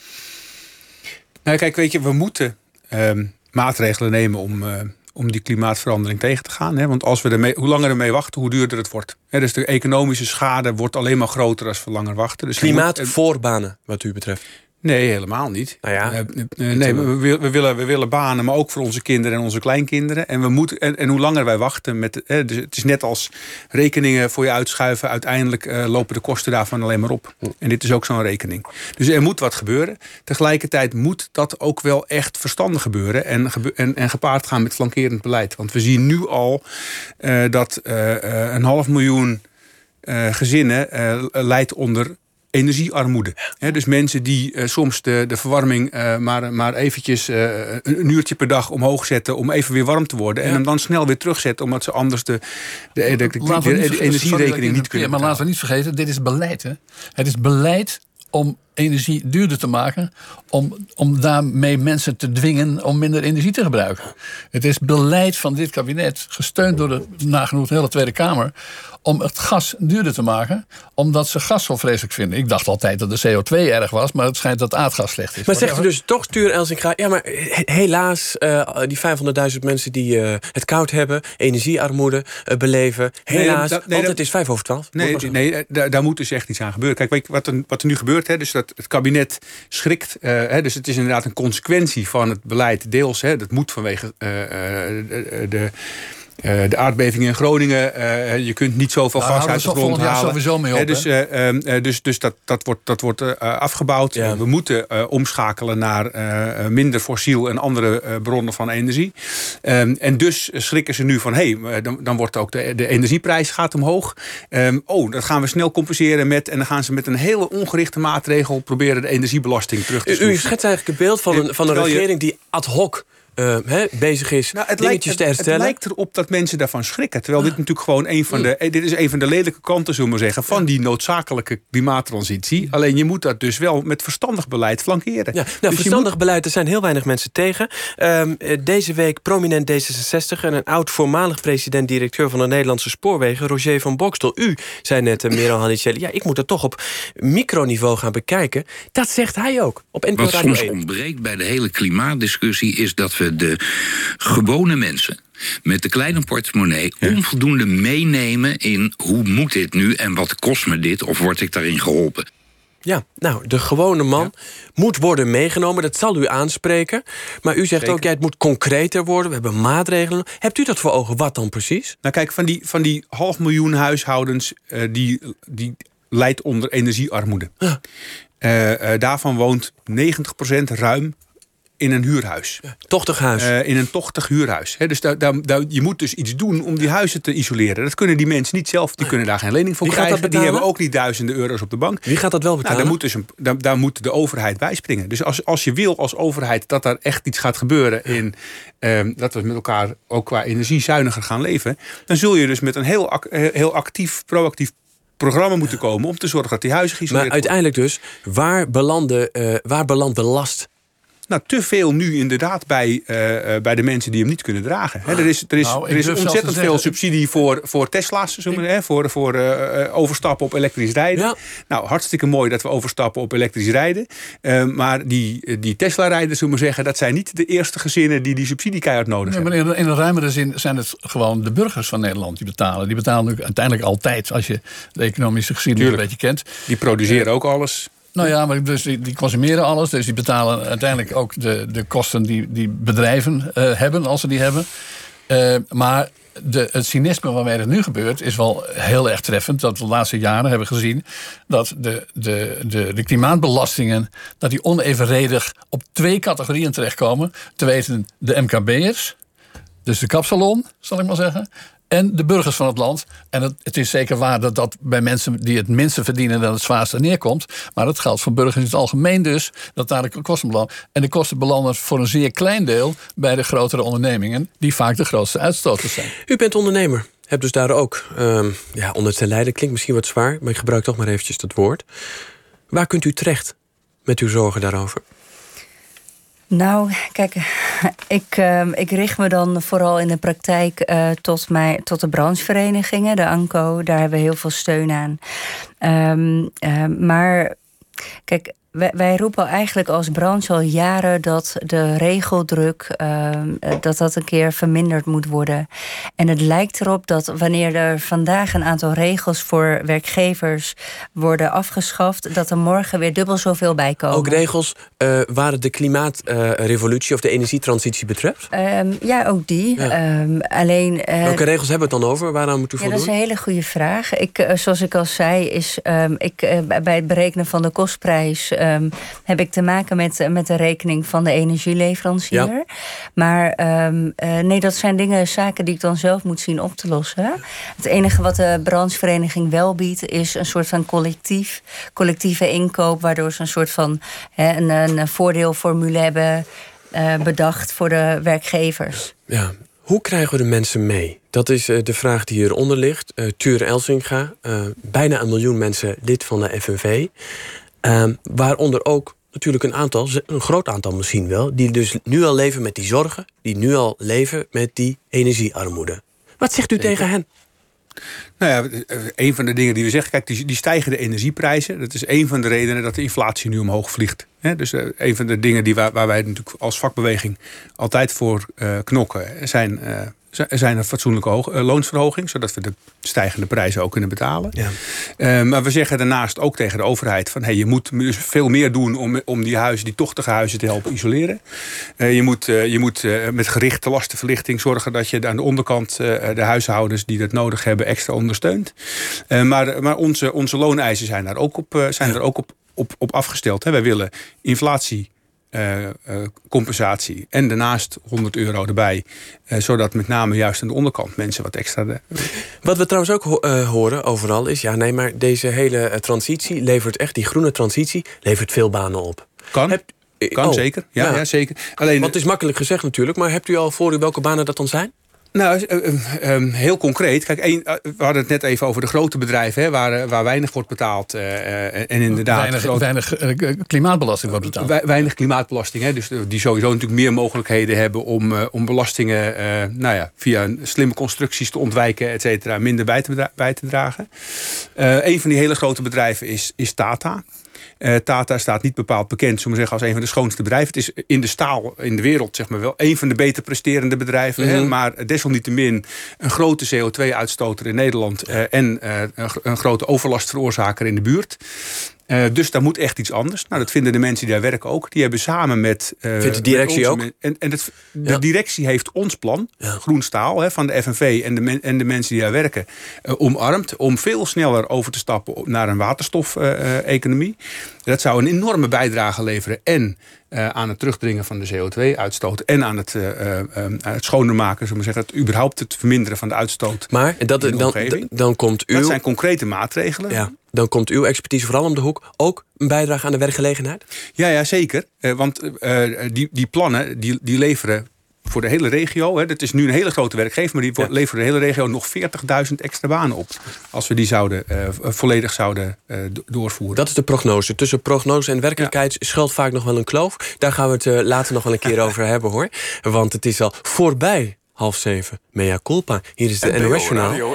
Nou, kijk, weet je, we moeten um, maatregelen nemen om Uh, om die klimaatverandering tegen te gaan. Hè? Want als we ermee, hoe langer we ermee wachten, hoe duurder het wordt. Hè? Dus de economische schade wordt alleen maar groter als we langer wachten. Dus klimaat moet, voor banen, wat u betreft? Nee, helemaal niet. Nou ja, uh, uh, nee, we, we, willen, we willen banen, maar ook voor onze kinderen en onze kleinkinderen. En, we moeten, en, en hoe langer wij wachten, met, uh, dus het is net als rekeningen voor je uitschuiven. Uiteindelijk uh, lopen de kosten daarvan alleen maar op. En dit is ook zo'n rekening. Dus er moet wat gebeuren. Tegelijkertijd moet dat ook wel echt verstandig gebeuren. En, gebe- en, en gepaard gaan met flankerend beleid. Want we zien nu al uh, dat uh, uh, een half miljoen uh, gezinnen uh, leidt onder energiearmoede. He, dus mensen die uh, soms de, de verwarming uh, maar, maar eventjes uh, een, een uurtje per dag omhoog zetten om even weer warm te worden. Ja. En hem dan snel weer terugzetten omdat ze anders de, de, de, de, de, de, de energierekening niet kunnen Maar laten we niet vergeten, dit is beleid. Hè? Het is beleid om energie duurder te maken, om, om daarmee mensen te dwingen om minder energie te gebruiken. Het is beleid van dit kabinet, gesteund door de nagenoeg de hele Tweede Kamer, om het gas duurder te maken, omdat ze gas zo vreselijk vinden. Ik dacht altijd dat de C O twee erg was, maar het schijnt dat aardgas slecht is. Maar zegt u dus toch, Tuur Elsinga, ja, maar helaas, uh, die vijfhonderdduizend mensen die uh, het koud hebben, energiearmoede uh, beleven, helaas, nee, dat, nee, want dat, het is vijf over twaalf. Nee, nee daar, daar moet dus echt iets aan gebeuren. Kijk, weet je, wat, er, wat er nu gebeurt, hè, dus dat het kabinet schrikt. Uh, hè, dus het is inderdaad een consequentie van het beleid deels. Hè, dat moet vanwege uh, uh, de, de Uh, de aardbeving in Groningen, uh, je kunt niet zoveel nou, gas uit de grond halen. Sowieso mee op, uh, dus uh, uh, dus, dus dat, dat wordt, dat wordt uh, afgebouwd. Ja. Uh, we moeten uh, omschakelen naar uh, minder fossiel en andere uh, bronnen van energie. Um, en dus schrikken ze nu van, hé, hey, dan, dan wordt ook de, de energieprijs gaat omhoog. Um, oh, dat gaan we snel compenseren met, en dan gaan ze met een hele ongerichte maatregel proberen de energiebelasting terug te schroeven. U schetst eigenlijk een beeld van een, van een regering je, die ad hoc Uh, he, bezig is nou, het dingetjes lijkt, te herstellen. Het, het lijkt erop dat mensen daarvan schrikken. Terwijl dit natuurlijk gewoon een van de... Dit is een van de lelijke kanten, zullen we maar zeggen, van die noodzakelijke klimaattransitie. Alleen je moet dat dus wel met verstandig beleid flankeren. Ja, nou, dus verstandig moet... beleid, er zijn heel weinig mensen tegen. Um, deze week prominent D zesenzestig en een oud voormalig president-directeur van de Nederlandse Spoorwegen, Roger van Bokstel. U zei net, uh, Meral Hannicelli, ja, ik moet het toch op microniveau gaan bekijken. Dat zegt hij ook op N P O Wat Radio soms één. ontbreekt bij de hele klimaatdiscussie is dat we de gewone mensen met de kleine portemonnee ja. onvoldoende meenemen in hoe moet dit nu en wat kost me dit of word ik daarin geholpen. Ja, nou, de gewone man ja. moet worden meegenomen. Dat zal u aanspreken. Maar u zegt Zeker. ook, ja, het moet concreter worden. We hebben maatregelen. Hebt u dat voor ogen? Wat dan precies? Nou kijk, van die, van die half miljoen huishoudens uh, die, die lijdt onder energiearmoede. Ja. Uh, uh, daarvan woont negentig procent ruim in een huurhuis. Ja, tochtig huis. Uh, in een tochtig huurhuis. He, dus daar, daar, daar, je moet dus iets doen om die huizen te isoleren. Dat kunnen die mensen niet zelf. Die kunnen daar geen lening voor Wie krijgen. Die hebben ook niet duizenden euro's op de bank. Wie gaat dat wel betalen? Nou, daar, moet dus een, daar, daar moet de overheid bij springen. Dus als, als je wil als overheid dat er echt iets gaat gebeuren in um, dat we met elkaar ook qua energie zuiniger gaan leven, dan zul je dus met een heel, ac- heel actief, proactief programma moeten komen om te zorgen dat die huizen geïsoleerd worden. Maar uiteindelijk dus, waar belandt de, uh, waar belandt de last? Nou, te veel nu inderdaad bij, uh, bij de mensen die hem niet kunnen dragen. He, er is, er is, nou, er is ontzettend veel zeggen, subsidie voor, voor Tesla's, zo maar, he, voor, voor uh, overstappen op elektrisch rijden. Ja. Nou, hartstikke mooi dat we overstappen op elektrisch rijden. Uh, maar die, die Tesla-rijders, zullen we zeggen, dat zijn niet de eerste gezinnen die die subsidie keihard nodig ja, hebben. Maar in, in een ruimere zin zijn het gewoon de burgers van Nederland die betalen. Die betalen natuurlijk uiteindelijk altijd, als je de economische geschiedenis een beetje kent. Die produceren uh, ook alles. Nou ja, maar dus die, die consumeren alles. Dus die betalen uiteindelijk ook de, de kosten die, die bedrijven uh, hebben, als ze die hebben. Uh, maar de, het cynisme waarmee het nu gebeurt is wel heel erg treffend. Dat we de laatste jaren hebben gezien dat de, de, de, de klimaatbelastingen dat die onevenredig op twee categorieën terechtkomen. Te weten de M K B'ers, dus de kapsalon, zal ik maar zeggen, en de burgers van het land. En het, het is zeker waar dat dat bij mensen die het minste verdienen dan het zwaarste neerkomt. Maar dat geldt voor burgers in het algemeen dus, dat daar de kosten belanden. En de kosten belanden voor een zeer klein deel bij de grotere ondernemingen, die vaak de grootste uitstoters zijn. U bent ondernemer, hebt dus daar ook um, ja, onder te lijden. Klinkt misschien wat zwaar, maar ik gebruik toch maar eventjes dat woord. Waar kunt u terecht met uw zorgen daarover? Nou, kijk, ik, uh, ik richt me dan vooral in de praktijk uh, tot, mij, tot de brancheverenigingen, de ANCO. Daar hebben we heel veel steun aan. Um, uh, maar kijk, wij, wij roepen eigenlijk als branche al jaren dat de regeldruk, uh, dat dat een keer verminderd moet worden. En het lijkt erop dat wanneer er vandaag een aantal regels voor werkgevers worden afgeschaft, dat er morgen weer dubbel zoveel bij komen. Ook regels uh, waar het de klimaatrevolutie uh, of de energietransitie betreft? Um, ja, ook die. Ja. Um, alleen, uh, Welke regels hebben we het dan over? Waaraan moet u voldoen? Ja, dat is een hele goede vraag. Ik, uh, zoals ik al zei, is um, ik, uh, bij het berekenen van de kostprijs Um, heb ik te maken met, met de rekening van de energieleverancier. Ja. Maar um, uh, nee, dat zijn dingen, zaken die ik dan zelf moet zien op te lossen. Het enige wat de branchevereniging wel biedt, is een soort van collectief, collectieve inkoop, waardoor ze een soort van he, een, een voordeelformule hebben uh, bedacht voor de werkgevers. Ja. Hoe krijgen we de mensen mee? Dat is uh, de vraag die hieronder ligt. Uh, Tuur Elsinga, uh, bijna een miljoen mensen lid van de F N V. Um, waaronder ook natuurlijk een aantal, een groot aantal misschien wel, die dus nu al leven met die zorgen, die nu al leven met die energiearmoede. Wat zegt u Zeker. tegen hen? Nou ja, een van de dingen die we zeggen, kijk, die, die stijgende energieprijzen, dat is een van de redenen dat de inflatie nu omhoog vliegt. He, dus uh, een van de dingen die waar, waar wij natuurlijk als vakbeweging altijd voor uh, knokken, zijn, uh, zijn er fatsoenlijke hoog, uh, loonsverhoging, zodat we de stijgende prijzen ook kunnen betalen. Ja. Uh, maar we zeggen daarnaast ook tegen de overheid van hey, je moet dus veel meer doen om, om die huizen, die tochtige huizen te helpen isoleren. Uh, je moet, uh, je moet uh, met gerichte lastenverlichting zorgen dat je aan de onderkant uh, de huishoudens die dat nodig hebben extra ondersteunt. Uh, maar maar onze, onze looneisen zijn daar ook op, uh, zijn er ook op, op, op afgesteld. Hè. Wij willen inflatie. Uh, uh, compensatie en daarnaast honderd euro erbij. Uh, zodat met name juist aan de onderkant mensen wat extra... De... Wat we trouwens ook ho- uh, horen overal is... ja, nee, maar deze hele uh, transitie levert echt... die groene transitie levert veel banen op. Kan, Heb, uh, kan oh, zeker. Ja, ja. ja, zeker. Alleen, Want het is makkelijk gezegd natuurlijk... maar hebt u al voor u welke banen dat dan zijn? Nou, uh, uh, um, heel concreet. Kijk, een, uh, we hadden het net even over de grote bedrijven... Hè, waar, uh, waar weinig wordt betaald. Uh, uh, en inderdaad weinig, grote, weinig uh, klimaatbelasting wordt betaald. We, weinig klimaatbelasting. Hè, dus uh, die sowieso natuurlijk meer mogelijkheden hebben... om, uh, om belastingen uh, nou ja, via slimme constructies te ontwijken... et cetera, minder bij te, bedra- bij te dragen. Uh, een van die hele grote bedrijven is, is Tata... Uh, Tata staat niet bepaald bekend zullen we zeggen, als een van de schoonste bedrijven. Het is in de staal in de wereld zeg maar wel een van de beter presterende bedrijven. Mm-hmm. Hè, maar desalniettemin een grote C O twee uitstoter in Nederland. Uh, en uh, een, een grote overlastveroorzaker in de buurt. Uh, dus daar moet echt iets anders. Nou, dat vinden de mensen die daar werken ook. Die hebben samen met... Uh, Vindt de directie ook? Men- en en het, de ja. directie heeft ons plan, ja. Groen Staal, hè, van de F N V en de, men- en de mensen die daar werken, uh, omarmd. Om veel sneller over te stappen naar een waterstof-economie. Uh, uh, dat zou een enorme bijdrage leveren. En uh, aan het terugdringen van de C O twee uitstoot. En aan het, uh, uh, uh, het schoner maken, zullen we zeggen. Het, überhaupt het verminderen van de uitstoot. Maar dat, in de dan, omgeving. dan komt uw... Dat zijn concrete maatregelen. Ja. Dan komt uw expertise vooral om de hoek. Ook een bijdrage aan de werkgelegenheid? Ja, ja zeker. Uh, want uh, die, die plannen die, die leveren voor de hele regio... Hè, dat is nu een hele grote werkgever... maar die ja. leveren de hele regio nog veertigduizend extra banen op. Als we die zouden, uh, volledig zouden uh, doorvoeren. Dat is de prognose. Tussen prognose en werkelijkheid ja. schuilt vaak nog wel een kloof. Daar gaan we het uh, later nog wel een keer over hebben, hoor. Want het is al voorbij half zeven. Mea culpa. Hier is de N O S Journaal.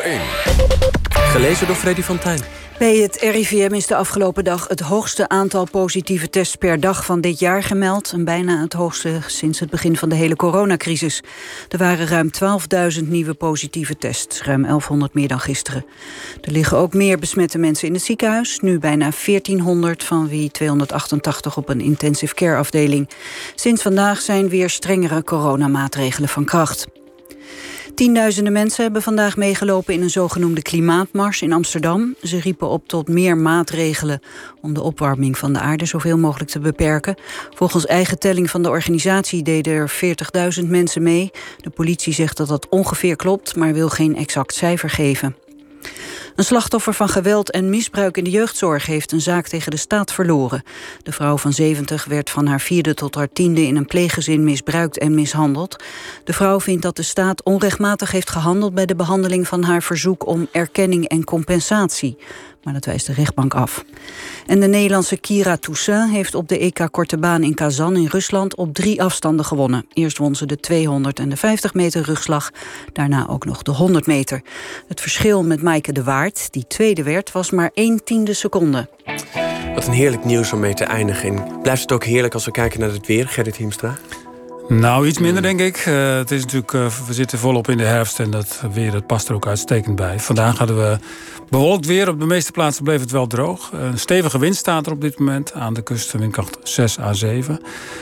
Gelezen door Freddy van Tijn. Bij het R I V M is de afgelopen dag het hoogste aantal positieve tests per dag van dit jaar gemeld. En bijna het hoogste sinds het begin van de hele coronacrisis. Er waren ruim twaalfduizend nieuwe positieve tests. Ruim elfhonderd meer dan gisteren. Er liggen ook meer besmette mensen in het ziekenhuis. Nu bijna veertienhonderd, van wie tweehonderdachtentachtig op een intensive care afdeling. Sinds vandaag zijn weer strengere coronamaatregelen van kracht. Tienduizenden mensen hebben vandaag meegelopen in een zogenoemde klimaatmars in Amsterdam. Ze riepen op tot meer maatregelen om de opwarming van de aarde zoveel mogelijk te beperken. Volgens eigen telling van de organisatie deden er veertigduizend mensen mee. De politie zegt dat dat ongeveer klopt, maar wil geen exact cijfer geven. Een slachtoffer van geweld en misbruik in de jeugdzorg heeft een zaak tegen de staat verloren. De vrouw van zeventig werd van haar vierde tot haar tiende in een pleeggezin misbruikt en mishandeld. De vrouw vindt dat de staat onrechtmatig heeft gehandeld bij de behandeling van haar verzoek om erkenning en compensatie. Maar dat wijst de rechtbank af. En de Nederlandse Kira Toussaint heeft op de E K Korte Baan in Kazan in Rusland op drie afstanden gewonnen. Eerst won ze de tweehonderd en de vijftig meter rugslag, daarna ook nog de honderd meter. Het verschil met Maaike de Waard, die tweede werd, was maar één tiende seconde. Wat een heerlijk nieuws om mee te eindigen. Blijft het ook heerlijk als we kijken naar het weer, Gerrit Hiemstra? Nou, iets minder denk ik. Uh, het is natuurlijk, uh, we zitten volop in de herfst en dat weer dat past er ook uitstekend bij. Vandaag hadden we bewolkt weer. Op de meeste plaatsen bleef het wel droog. Een stevige wind staat er op dit moment. Aan de kust windkracht zes à zeven.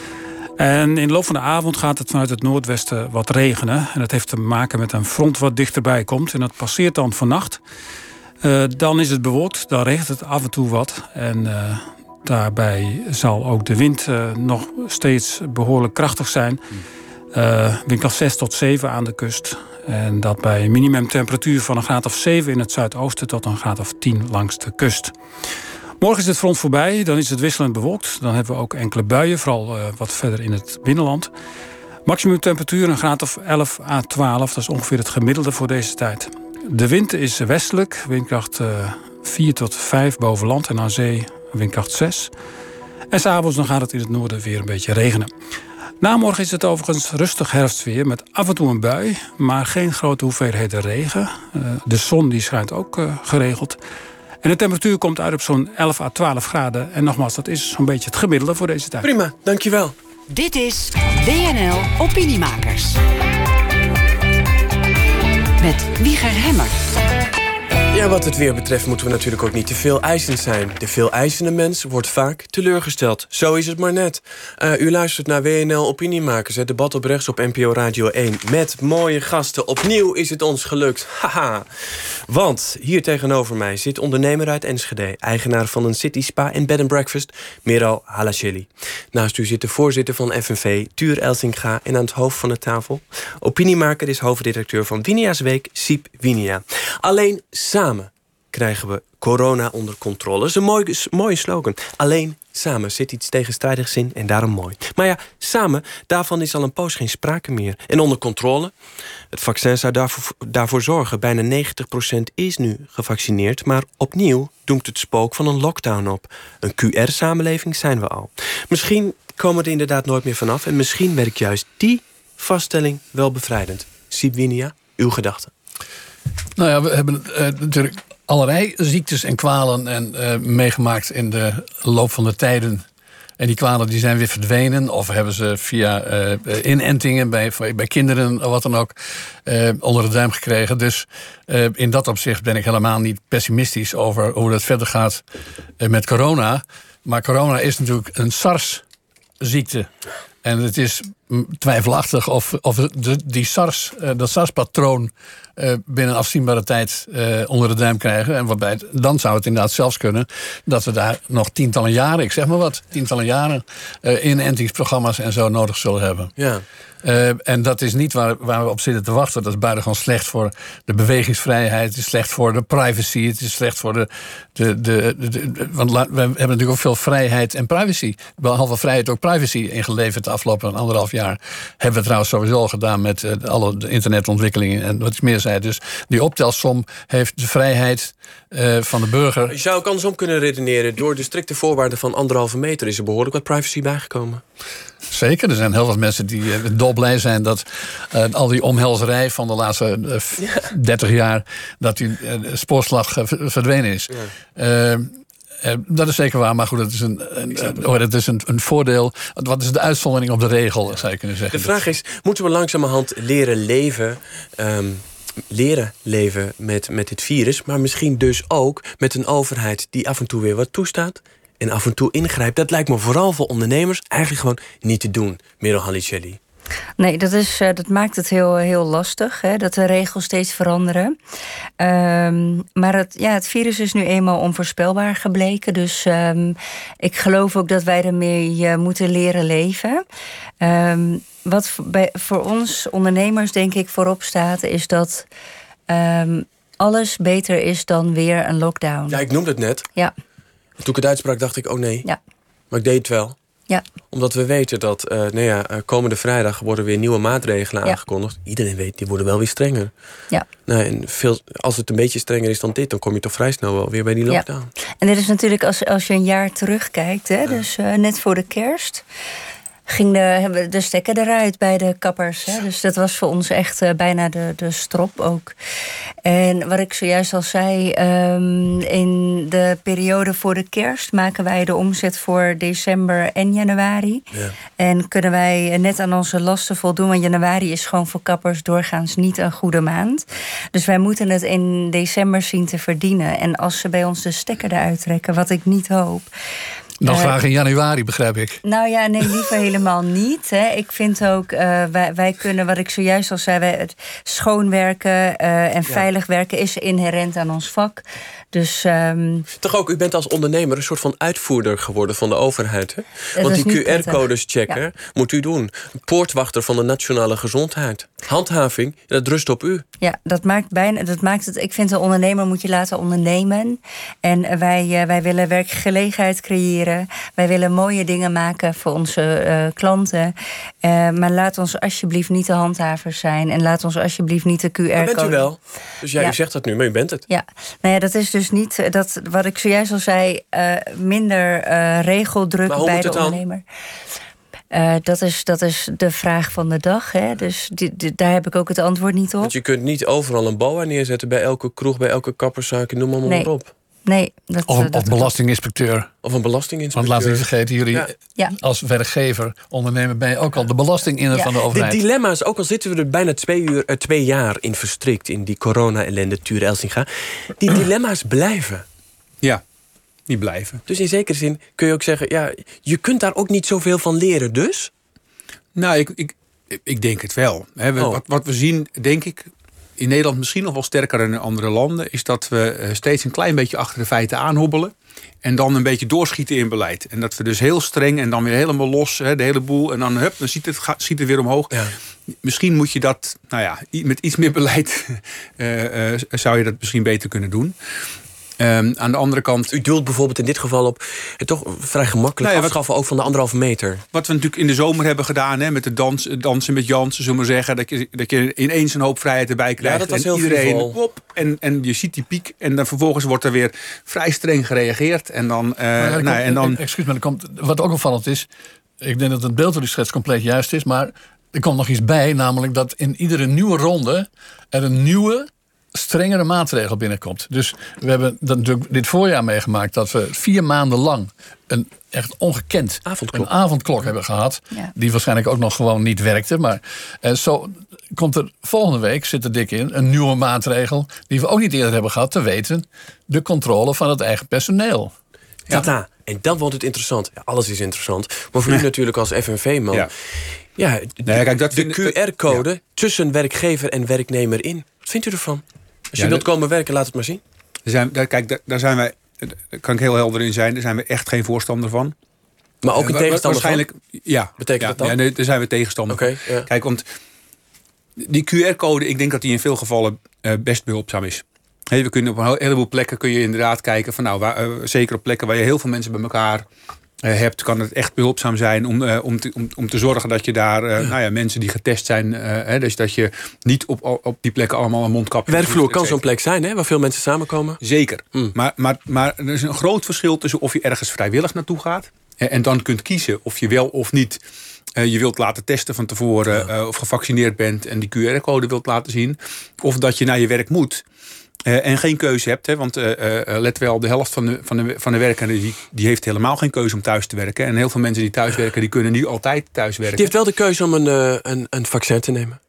En in de loop van de avond gaat het vanuit het noordwesten wat regenen. En dat heeft te maken met een front wat dichterbij komt. En dat passeert dan vannacht. Uh, dan is het bewolkt, dan regent het af en toe wat. En uh, daarbij zal ook de wind uh, nog steeds behoorlijk krachtig zijn. Uh, windkracht zes tot zeven aan de kust. En dat bij een minimumtemperatuur van een graad of zeven in het zuidoosten tot een graad of tien langs de kust. Morgen is het front voorbij, dan is het wisselend bewolkt. Dan hebben we ook enkele buien, vooral uh, wat verder in het binnenland. Maximumtemperatuur een graad of elf à twaalf, dat is ongeveer het gemiddelde voor deze tijd. De wind is westelijk, windkracht uh, vier tot vijf boven land en aan zee windkracht zes. En 's avonds dan gaat het in het noorden weer een beetje regenen. Na morgen is het overigens rustig herfstweer met af en toe een bui, maar geen grote hoeveelheden regen. Uh, de zon die schijnt ook uh, geregeld. En de temperatuur komt uit op zo'n elf à twaalf graden. En nogmaals, dat is zo'n beetje het gemiddelde voor deze tijd. Prima, dankjewel. Dit is W N L Opiniemakers. met Wieger Hemmer. Ja, wat het weer betreft moeten we natuurlijk ook niet te veel eisend zijn. De veel eisende mens wordt vaak teleurgesteld. Zo is het maar net. Uh, u luistert naar W N L Opiniemakers, het debat op rechts op N P O Radio één. Met mooie gasten. Opnieuw is het ons gelukt. Haha. Want hier tegenover mij zit ondernemer uit Enschede, eigenaar van een city spa en bed and breakfast, Meral Halacheli. Naast u zit de voorzitter van F N V, Tuur Elsinga, en aan het hoofd van de tafel opiniemaker is hoofdredacteur van Winia's Week, Siep Winia. Alleen samen krijgen we corona onder controle. Dat is een mooie, mooie slogan. Alleen samen zit iets tegenstrijdigs in en daarom mooi. Maar ja, samen, daarvan is al een poos geen sprake meer. En onder controle? Het vaccin zou daarvoor, daarvoor zorgen. Bijna negentig procent is nu gevaccineerd. Maar opnieuw doemt het spook van een lockdown op. Een Q R-samenleving zijn we al. Misschien komen we er inderdaad nooit meer vanaf. En misschien werkt juist die vaststelling wel bevrijdend. Siep Winia, uw gedachten. Nou ja, we hebben uh, natuurlijk allerlei ziektes en kwalen en, uh, meegemaakt in de loop van de tijden. En die kwalen die zijn weer verdwenen. Of hebben ze via uh, inentingen bij, bij kinderen of wat dan ook uh, onder de duim gekregen. Dus uh, in dat opzicht ben ik helemaal niet pessimistisch over hoe dat verder gaat uh, met corona. Maar corona is natuurlijk een SARS-ziekte. En het is twijfelachtig of, of de, die SARS, dat SARS-patroon uh, binnen afzienbare tijd uh, onder de duim krijgen. En waarbij het, dan zou het inderdaad zelfs kunnen dat we daar nog tientallen jaren, ik zeg maar wat, tientallen jaren uh, inentingsprogramma's en zo nodig zullen hebben. Ja. Uh, en dat is niet waar, waar we op zitten te wachten. Dat is buitengewoon slecht voor de bewegingsvrijheid. Het is slecht voor de privacy. Het is slecht voor de... de, de, de, de want we hebben natuurlijk ook veel vrijheid en privacy. Behalve vrijheid ook privacy ingeleverd de afgelopen anderhalf jaar. Hebben we trouwens sowieso al gedaan met uh, alle de internetontwikkelingen en wat is meer zei. Dus die optelsom heeft de vrijheid uh, van de burger. Je zou ook andersom kunnen redeneren. Door de strikte voorwaarden van anderhalve meter is er behoorlijk wat privacy bijgekomen. Zeker, er zijn heel veel mensen die uh, dolblij zijn dat uh, al die omhelzerij van de laatste uh, ja. dertig jaar, dat die uh, spoorslag uh, verdwenen is. Ja. Uh, Uh, dat is zeker waar, maar goed, dat is een, een, oh, dat is een, een voordeel. Wat is de uitzondering op de regel, zou je kunnen zeggen. De vraag is, moeten we langzamerhand leren leven... Um, leren leven met, met dit virus, maar misschien dus ook met een overheid die af en toe weer wat toestaat en af en toe ingrijpt. Dat lijkt me vooral voor ondernemers eigenlijk gewoon niet te doen, Meral Halacheli. Nee, dat, is, uh, dat maakt het heel, heel lastig, hè, dat de regels steeds veranderen. Um, maar het, ja, het virus is nu eenmaal onvoorspelbaar gebleken. Dus um, ik geloof ook dat wij ermee uh, moeten leren leven. Um, wat bij, voor ons ondernemers denk ik voorop staat, is dat um, alles beter is dan weer een lockdown. Ja, ik noemde het net. Ja. Toen ik het uitsprak dacht ik, oh nee. Ja. Maar ik deed het wel. Ja. Omdat we weten dat uh, nou ja, komende vrijdag worden weer nieuwe maatregelen ja. aangekondigd. Iedereen weet, die worden wel weer strenger. Ja. Nou, en veel, als het een beetje strenger is dan dit, dan kom je toch vrij snel wel weer bij die lockdown. Ja. En dit is natuurlijk, als, als je een jaar terugkijkt, hè, ja. dus uh, net voor de kerst ging de, de stekker eruit bij de kappers. Hè? Dus dat was voor ons echt uh, bijna de, de strop ook. En wat ik zojuist al zei, um, in de periode voor de kerst maken wij de omzet voor december en januari. Ja. En kunnen wij net aan onze lasten voldoen. Want januari is gewoon voor kappers doorgaans niet een goede maand. Dus wij moeten het in december zien te verdienen. En als ze bij ons de stekker eruit trekken, wat ik niet hoop, dan uh, graag in januari, begrijp ik. Nou ja, nee, liever helemaal niet. Hè. Ik vind ook, uh, wij, wij kunnen, wat ik zojuist al zei, wij, het schoonwerken uh, en veilig ja. werken is inherent aan ons vak. Dus, um, toch ook, u bent als ondernemer een soort van uitvoerder geworden van de overheid. Hè? Want die Q R-codes checken ja. moet u doen. Poortwachter van de nationale gezondheid. Handhaving, dat rust op u. Ja, dat maakt bijna, dat maakt het. Ik vind een ondernemer moet je laten ondernemen. En wij, uh, wij willen werkgelegenheid creëren. Wij willen mooie dingen maken voor onze uh, klanten. Uh, maar laat ons alsjeblieft niet de handhavers zijn. En laat ons alsjeblieft niet de Q R-code. Dat bent u wel. Dus ja, ja, u zegt dat nu, maar u bent het. Ja, nou ja, dat is dus niet dat, wat ik zojuist al zei, uh, minder uh, regeldruk bij de ondernemer. Uh, dat, is, dat is de vraag van de dag. Hè? Dus die, die, daar heb ik ook het antwoord niet op. Want je kunt niet overal een boa neerzetten bij elke kroeg, bij elke kapperszaak, noem maar, nee. maar op. Nee, dat, of, dat of belastinginspecteur. Of een belastinginspecteur. Want laten we niet vergeten, jullie ja. Ja. als werkgever, ondernemer... ben je ook al de belastinginner ja. van de overheid. De dilemma's, ook al zitten we er bijna twee, uur, uh, twee jaar in verstrikt... in die corona-ellende, Ture Elsinga... die dilemma's blijven. Ja, die blijven. Dus in zekere zin kun je ook zeggen... ja, je kunt daar ook niet zoveel van leren, dus? Nou, ik, ik, ik denk het wel. He, we, oh. wat, wat we zien, denk ik... in Nederland misschien nog wel sterker dan in andere landen... is dat we steeds een klein beetje achter de feiten aanhobbelen... en dan een beetje doorschieten in beleid. En dat we dus heel streng en dan weer helemaal los, hè, de hele boel... en dan, hup, dan schiet het, schiet het weer omhoog. Ja. Misschien moet je dat, nou ja, met iets meer beleid... uh, uh, zou je dat misschien beter kunnen doen... Um, aan de andere kant... U doelt bijvoorbeeld in dit geval op het toch vrij gemakkelijk nou ja, afschaffen ook van de anderhalve meter. Wat we natuurlijk in de zomer hebben gedaan, hè, met de dans, dansen met Jansen, zullen we zeggen, dat je, dat je ineens een hoop vrijheid erbij krijgt. Ja, dat was en heel iedereen op en, en je ziet die piek en dan vervolgens wordt er weer vrij streng gereageerd. En dan, uh, ja, nou, komt, en dan... Excuus me, er komt, wat ook opvallend is, ik denk dat het beeld dat u schetst compleet juist is, maar er komt nog iets bij, namelijk dat in iedere nieuwe ronde er een nieuwe strengere maatregel binnenkomt. Dus we hebben dat natuurlijk dit voorjaar meegemaakt... dat we vier maanden lang een echt ongekend avondklok, een avondklok hebben gehad... Ja. die waarschijnlijk ook nog gewoon niet werkte. Maar eh, zo komt er volgende week, zit er dik in... een nieuwe maatregel die we ook niet eerder hebben gehad... te weten, de controle van het eigen personeel. Tata, en dan wordt het interessant. Ja, alles is interessant. Maar voor nee. u natuurlijk als F N V-man... Ja, ja de, nee, kijk, dat de Q R-code ja. tussen werkgever en werknemer in. Wat vindt u ervan? Als je ja, wilt komen werken, laat het maar zien. Zijn, daar, kijk, daar, daar zijn wij, daar kan ik heel helder in zijn. Daar zijn we echt geen voorstander van. Maar ook een uh, tegenstander waarschijnlijk, van? Ja. Betekent ja, dat dan? Ja, nee, daar zijn we tegenstander okay, van. Ja. Kijk, want die Q R-code, ik denk dat die in veel gevallen uh, best behulpzaam is. Hey, we kunnen op een heleboel plekken kun je inderdaad kijken van, nou, waar, uh, zeker op plekken waar je heel veel mensen bij elkaar Uh, hebt, kan het echt behulpzaam zijn om, uh, om, te, om, om te zorgen dat je daar uh, ja. Nou ja, mensen die getest zijn, uh, hè, dus dat je niet op, op die plekken allemaal een mondkapje... Werkvloer kan zo'n plek zijn, hè, waar veel mensen samenkomen. Zeker. Mm. Maar, maar, maar er is een groot verschil tussen of je ergens vrijwillig naartoe gaat uh, en dan kunt kiezen of je wel of niet uh, je wilt laten testen van tevoren uh, of gevaccineerd bent en die Q R-code wilt laten zien. Of dat je naar je werk moet. Uh, en geen keuze hebt, hè, want uh, uh, let wel, de helft van de, van de, van de werkenden die, die heeft helemaal geen keuze om thuis te werken. En heel veel mensen die thuis werken, die kunnen niet altijd thuis werken. Die heeft wel de keuze om een, uh, een, een vaccin te nemen.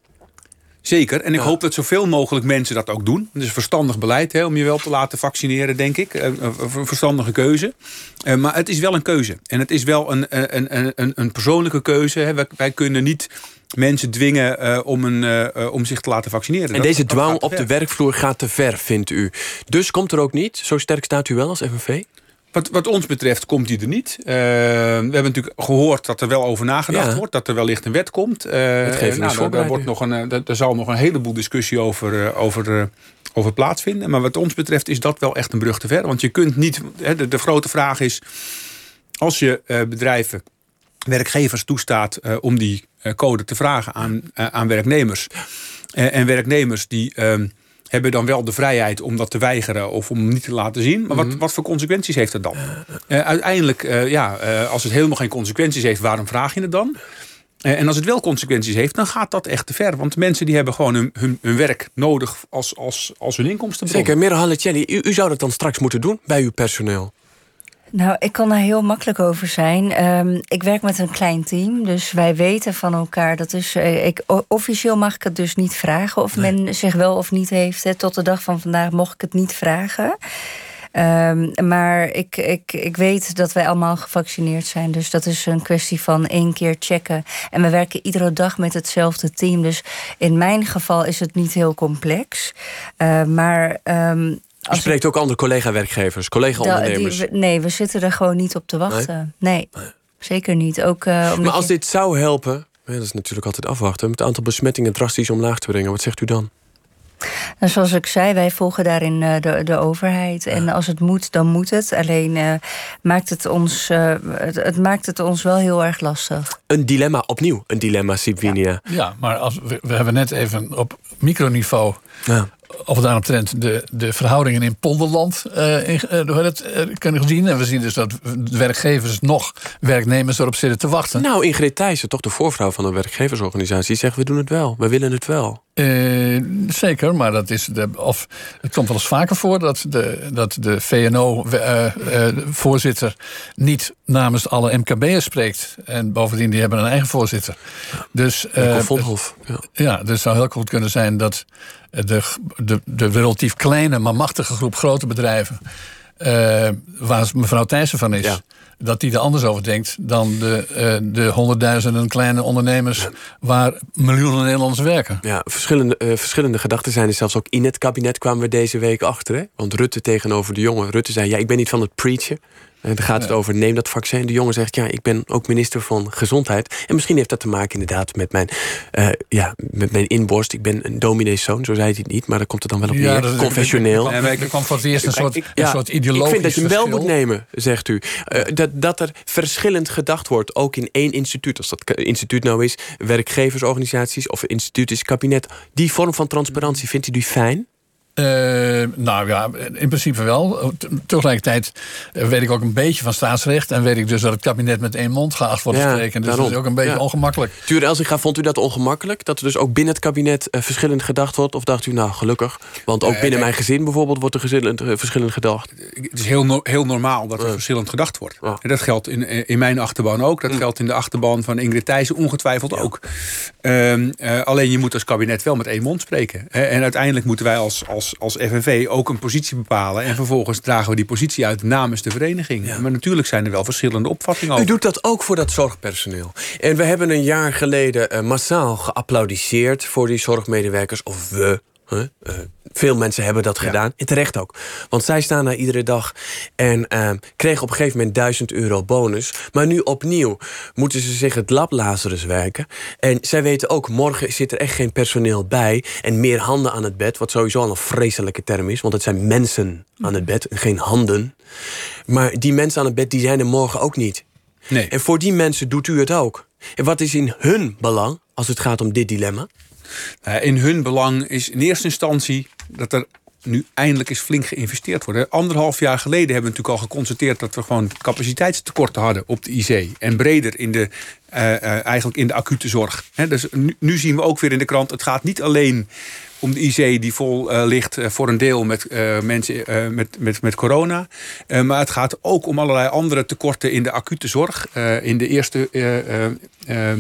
Zeker, en ik ja. hoop dat zoveel mogelijk mensen dat ook doen. Het is verstandig beleid, hè, om je wel te laten vaccineren, denk ik. Uh, een verstandige keuze. Uh, maar het is wel een keuze. En het is wel een, een, een, een, een persoonlijke keuze. Hè. Wij, wij kunnen niet mensen dwingen uh, om, een, uh, om zich te laten vaccineren. En dat, deze dwang op de werkvloer gaat te ver, vindt u. Dus komt er ook niet? Zo sterk staat u wel als F N V? Wat, wat ons betreft komt die er niet. Uh, we hebben natuurlijk gehoord dat er wel over nagedacht ja. wordt. Dat er wellicht een wet komt. Uh, nou, daar, wordt nog een, daar, daar zal nog een heleboel discussie over, uh, over, uh, over plaatsvinden. Maar wat ons betreft is dat wel echt een brug te ver. Want je kunt niet... Hè, de, de grote vraag is... Als je uh, bedrijven, werkgevers toestaat uh, om die uh, code te vragen aan, uh, aan werknemers. Uh, en werknemers die... Uh, hebben dan wel de vrijheid om dat te weigeren of om niet te laten zien. Maar wat, mm-hmm. wat voor consequenties heeft dat dan? Uh, uiteindelijk, uh, ja, uh, als het helemaal geen consequenties heeft, waarom vraag je het dan? Uh, en als het wel consequenties heeft, dan gaat dat echt te ver. Want de mensen die hebben gewoon hun, hun, hun werk nodig als, als, als hun inkomstenbron. Zeker, Merel Halletjelli, u, u zou dat dan straks moeten doen bij uw personeel. Nou, ik kan daar heel makkelijk over zijn. Um, ik werk met een klein team, dus wij weten van elkaar. Dat is, uh, ik, officieel mag ik het dus niet vragen of nee. men zich wel of niet heeft. Hè. Tot de dag van vandaag mocht ik het niet vragen. Um, maar ik, ik, ik weet dat wij allemaal gevaccineerd zijn. Dus dat is een kwestie van één keer checken. En we werken iedere dag met hetzelfde team. Dus in mijn geval is het niet heel complex. Uh, maar... Um, U spreekt ook andere collega-werkgevers, collega-ondernemers? We, nee, we zitten er gewoon niet op te wachten. Nee, nee, nee. Zeker niet. Ook, uh, maar als je... dit zou helpen, ja, dat is natuurlijk altijd afwachten... met het aantal besmettingen drastisch omlaag te brengen, wat zegt u dan? Nou, zoals ik zei, wij volgen daarin uh, de, de overheid. Ja. En als het moet, dan moet het. Alleen uh, maakt het, ons, uh, het, het maakt het ons wel heel erg lastig. Een dilemma, opnieuw een dilemma, Siep Winia. Ja, ja, maar als we, we hebben net even op microniveau... Ja. Of daaromtrent de, de verhoudingen in polderland uh, in, uh, het, uh, kunnen zien. En we zien dus dat de werkgevers nog werknemers erop zitten te wachten. Nou, Ingrid Thijssen, toch de voorvrouw van een werkgeversorganisatie... zegt we doen het wel, we willen het wel. Uh, zeker, maar dat is de, of, het komt wel eens vaker voor dat de, dat de V N O-voorzitter uh, uh, niet namens alle M K B'ers spreekt. En bovendien, die hebben een eigen voorzitter. Dus, uh, Vonhof. Ja. ja, dus het zou heel goed kunnen zijn dat de, de, de relatief kleine, maar machtige groep grote bedrijven, Uh, waar mevrouw Thijssen van is, ja. dat die er anders over denkt dan de, uh, de honderdduizenden kleine ondernemers, ja. waar miljoenen Nederlanders werken. Ja, verschillende, uh, verschillende gedachten zijn er zelfs ook in het kabinet, kwamen we deze week achter. Hè? Want Rutte tegenover de jongen. Rutte zei, ja, ik ben niet van het preachen. En dan gaat het ja. over, neem dat vaccin. De jongen zegt, ja, ik ben ook minister van Gezondheid. En misschien heeft dat te maken inderdaad met mijn, uh, ja, met mijn inborst. Ik ben een domineeszoon, zo zei hij het niet. Maar daar komt het dan wel op ja, neer. Confessioneel. Er kwam, kwam voor het eerst een soort, ik, een ja, soort ideologisch Ik vind dat je hem wel verschil. moet nemen, zegt u. Uh, dat, dat er verschillend gedacht wordt, ook in één instituut. Als dat instituut nou is, werkgeversorganisaties of instituut is kabinet. Die vorm van transparantie, vindt u die fijn? Uh, nou ja, in principe wel. Tegelijkertijd weet ik ook een beetje van staatsrecht. En weet ik dus dat het kabinet met één mond geacht wordt ja, spreken. Dus daarom. Dat is ook een beetje ja. ongemakkelijk. Tuur Elzinga, vond u dat ongemakkelijk? Dat er dus ook binnen het kabinet uh, verschillend gedacht wordt? Of dacht u, nou gelukkig? Want ook uh, binnen uh, mijn gezin bijvoorbeeld wordt er verschillend, uh, verschillend gedacht. Het is heel, no- heel normaal dat er uh. verschillend gedacht wordt. Uh. En dat geldt in, in mijn achterban ook. Dat uh. geldt in de achterban van Ingrid Thijssen ongetwijfeld ja. ook. Uh, uh, alleen je moet als kabinet wel met één mond spreken. Uh, en uiteindelijk moeten wij als, als Als, als F N V ook een positie bepalen. En vervolgens dragen we die positie uit namens de vereniging. Ja. Maar natuurlijk zijn er wel verschillende opvattingen over. U doet dat ook voor dat zorgpersoneel. En we hebben een jaar geleden uh, massaal geapplaudisseerd voor die zorgmedewerkers. Of we. Huh? Uh, veel mensen hebben dat ja. gedaan. En terecht ook. Want zij staan daar iedere dag en uh, kregen op een gegeven moment duizend euro bonus. Maar nu opnieuw moeten ze zich het lablazerus werken. En zij weten ook, morgen zit er echt geen personeel bij. En meer handen aan het bed. Wat sowieso al een vreselijke term is. Want het zijn mensen aan het bed en geen handen. Maar die mensen aan het bed, die zijn er morgen ook niet. Nee. En voor die mensen doet u het ook. En wat is in hun belang als het gaat om dit dilemma? In hun belang is in eerste instantie dat er nu eindelijk eens flink geïnvesteerd wordt. Anderhalf jaar geleden hebben we natuurlijk al geconstateerd dat we gewoon capaciteitstekorten hadden op de I C. En breder in de, uh, uh, eigenlijk in de acute zorg. He, dus nu, nu zien we ook weer in de krant, het gaat niet alleen om de I C die vol uh, ligt uh, voor een deel met uh, mensen uh, met, met, met corona. Uh, maar het gaat ook om allerlei andere tekorten in de acute zorg. Uh, in de eerste, uh, uh, uh,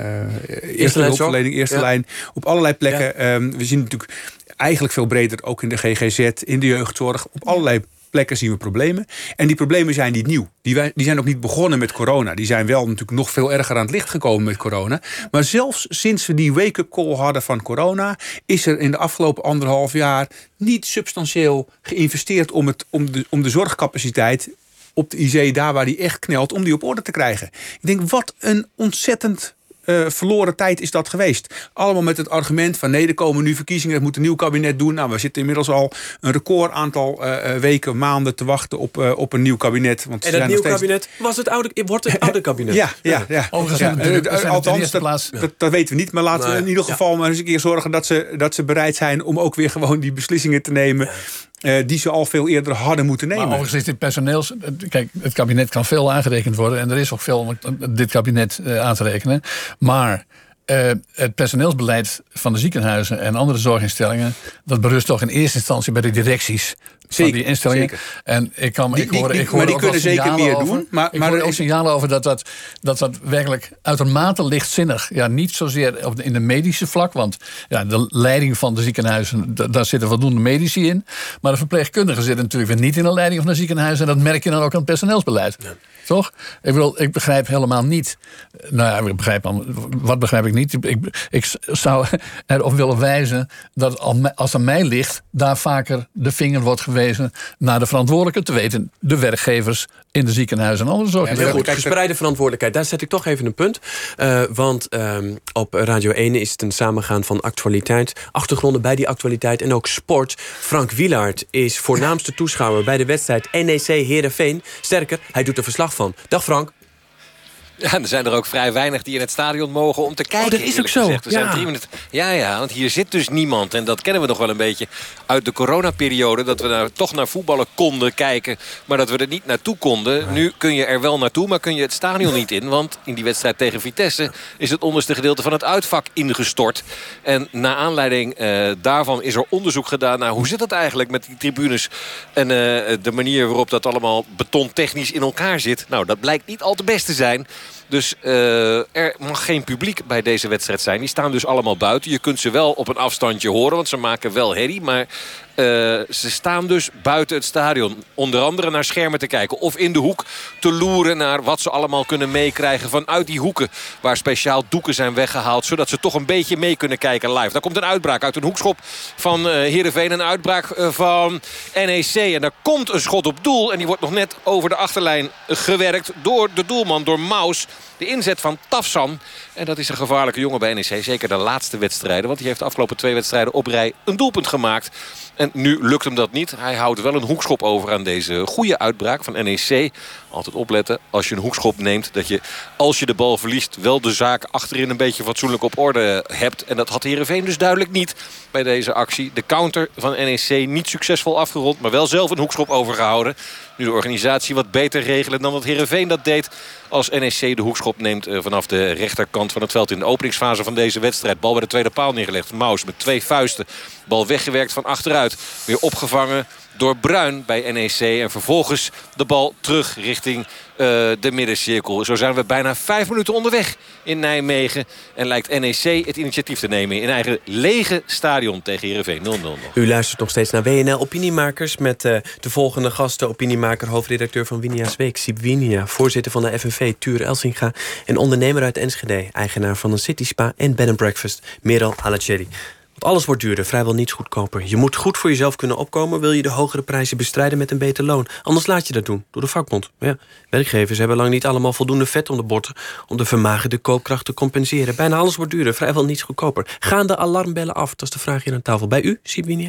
uh, eerste hulpverlening, eerste ja. lijn. Op allerlei plekken. Ja. Uh, we zien natuurlijk eigenlijk veel breder ook in de G G Z, in de jeugdzorg. Op allerlei plekken zien we problemen. En die problemen zijn niet nieuw. Die, wij, die zijn ook niet begonnen met corona. Die zijn wel natuurlijk nog veel erger aan het licht gekomen met corona. Maar zelfs sinds we die wake-up call hadden van corona, is er in de afgelopen anderhalf jaar niet substantieel geïnvesteerd om, het, om, de, om de zorgcapaciteit op de I C, daar waar die echt knelt, om die op orde te krijgen. Ik denk, wat een ontzettend Uh, verloren tijd is dat geweest. Allemaal met het argument van nee, er komen nu verkiezingen, het moet een nieuw kabinet doen. Nou, we zitten inmiddels al een record aantal uh, weken, maanden te wachten op, uh, op een nieuw kabinet. Want en dat nieuw steeds... kabinet was het oude, wordt het oude kabinet? Ja, ja, ja. Overigens, ja. ja. Uh, uh, althans, dat, dat, dat, dat weten we niet. Maar laten nee. we in ieder geval ja. maar eens een keer zorgen dat ze, dat ze bereid zijn om ook weer gewoon die beslissingen te nemen. Ja. Uh, die ze al veel eerder hadden moeten nemen. Maar overigens is dit personeels... Kijk, het kabinet kan veel aangerekend worden. En er is ook veel om dit kabinet uh, aan te rekenen. Maar uh, het personeelsbeleid van de ziekenhuizen en andere zorginstellingen, dat berust toch in eerste instantie bij de directies zeker, van die instellingen. Zeker. En ik kan, die, ik hoor, die, ik hoor maar die ook kunnen zeker meer over, doen. Maar, ik maar hoor er ook is signalen over dat dat, dat dat werkelijk uitermate lichtzinnig, ja, niet zozeer op de, in de medische vlak, want ja, de leiding van de ziekenhuizen, d- daar zitten voldoende medici in. Maar de verpleegkundigen zitten natuurlijk weer niet in de leiding van de ziekenhuizen. En dat merk je dan ook aan het personeelsbeleid. Ja. Toch? Ik bedoel, ik begrijp helemaal niet. Nou ja, ik begrijp al, wat begrijp ik niet? Ik, ik zou erop willen wijzen dat als aan mij ligt, daar vaker de vinger wordt gewezen naar de verantwoordelijke, te weten de werkgevers in de ziekenhuizen en andere zorgen. Ja, heel goed, gespreide verantwoordelijkheid. Daar zet ik toch even een punt. Uh, want uh, op Radio één is het een samengaan van actualiteit, achtergronden bij die actualiteit en ook sport. Frank Wielaert is voornaamste toeschouwer bij de wedstrijd N E C Heerenveen. Sterker, hij doet er verslag van. Dag Frank. Ja, er zijn er ook vrij weinig die in het stadion mogen om te kijken. Oh, dat is ook zo. Gezegd. Er zijn Ja. drie minuten... ja, ja, want hier zit dus niemand. En dat kennen we nog wel een beetje uit de coronaperiode. Dat we daar toch naar voetballen konden kijken. Maar dat we er niet naartoe konden. Nee. Nu kun je er wel naartoe, maar kun je het stadion niet in. Want in die wedstrijd tegen Vitesse is het onderste gedeelte van het uitvak ingestort. En na aanleiding uh, daarvan is er onderzoek gedaan naar hoe zit het eigenlijk met die tribunes. En uh, de manier waarop dat allemaal betontechnisch in elkaar zit. Nou, dat blijkt niet al te best te zijn. Dus uh, er mag geen publiek bij deze wedstrijd zijn. Die staan dus allemaal buiten. Je kunt ze wel op een afstandje horen, want ze maken wel herrie. Maar uh, ze staan dus buiten het stadion. Onder andere naar schermen te kijken. Of in de hoek te loeren naar wat ze allemaal kunnen meekrijgen vanuit die hoeken. Waar speciaal doeken zijn weggehaald. Zodat ze toch een beetje mee kunnen kijken live. Daar komt een uitbraak uit een hoekschop van uh, Heerenveen. Een uitbraak uh, van N E C. En daar komt een schot op doel. En die wordt nog net over de achterlijn gewerkt door de doelman, door Maus. De inzet van Tafsan. En dat is een gevaarlijke jongen bij N E C. Zeker de laatste wedstrijden. Want hij heeft de afgelopen twee wedstrijden op rij een doelpunt gemaakt. En nu lukt hem dat niet. Hij houdt wel een hoekschop over aan deze goede uitbraak van N E C. Altijd opletten als je een hoekschop neemt. Dat je als je de bal verliest wel de zaak achterin een beetje fatsoenlijk op orde hebt. En dat had Heerenveen dus duidelijk niet bij deze actie. De counter van N E C niet succesvol afgerond. Maar wel zelf een hoekschop overgehouden. Nu de organisatie wat beter regelen dan dat Heerenveen dat deed. Als N E C de hoekschop neemt vanaf de rechterkant van het veld in de openingsfase van deze wedstrijd. Bal bij de tweede paal neergelegd. Maus met twee vuisten. Bal weggewerkt van achteruit. Weer opgevangen door Bruin bij N E C. En vervolgens de bal terug richting uh, de middencirkel. Zo zijn we bijna vijf minuten onderweg in Nijmegen. En lijkt N E C het initiatief te nemen in eigen lege stadion tegen Heerenveen. nul nul. U luistert nog steeds naar W N L Opiniemakers. Met uh, de volgende gasten. Opiniemaker, hoofdredacteur van Winia's Week, Siep Winia. Voorzitter van de F N V, Tuur Elsinga. En ondernemer uit Enschede. Eigenaar van een City Spa en Bed and Breakfast, Meral Halacheri. Want alles wordt duurder, vrijwel niets goedkoper. Je moet goed voor jezelf kunnen opkomen. Wil je de hogere prijzen bestrijden met een beter loon? Anders laat je dat doen, door de vakbond. Ja, werkgevers hebben lang niet allemaal voldoende vet om de botten om de vermagerde koopkracht te compenseren. Bijna alles wordt duurder, vrijwel niets goedkoper. Gaan de alarmbellen af? Dat is de vraag hier aan tafel. Bij u, Siep Winia?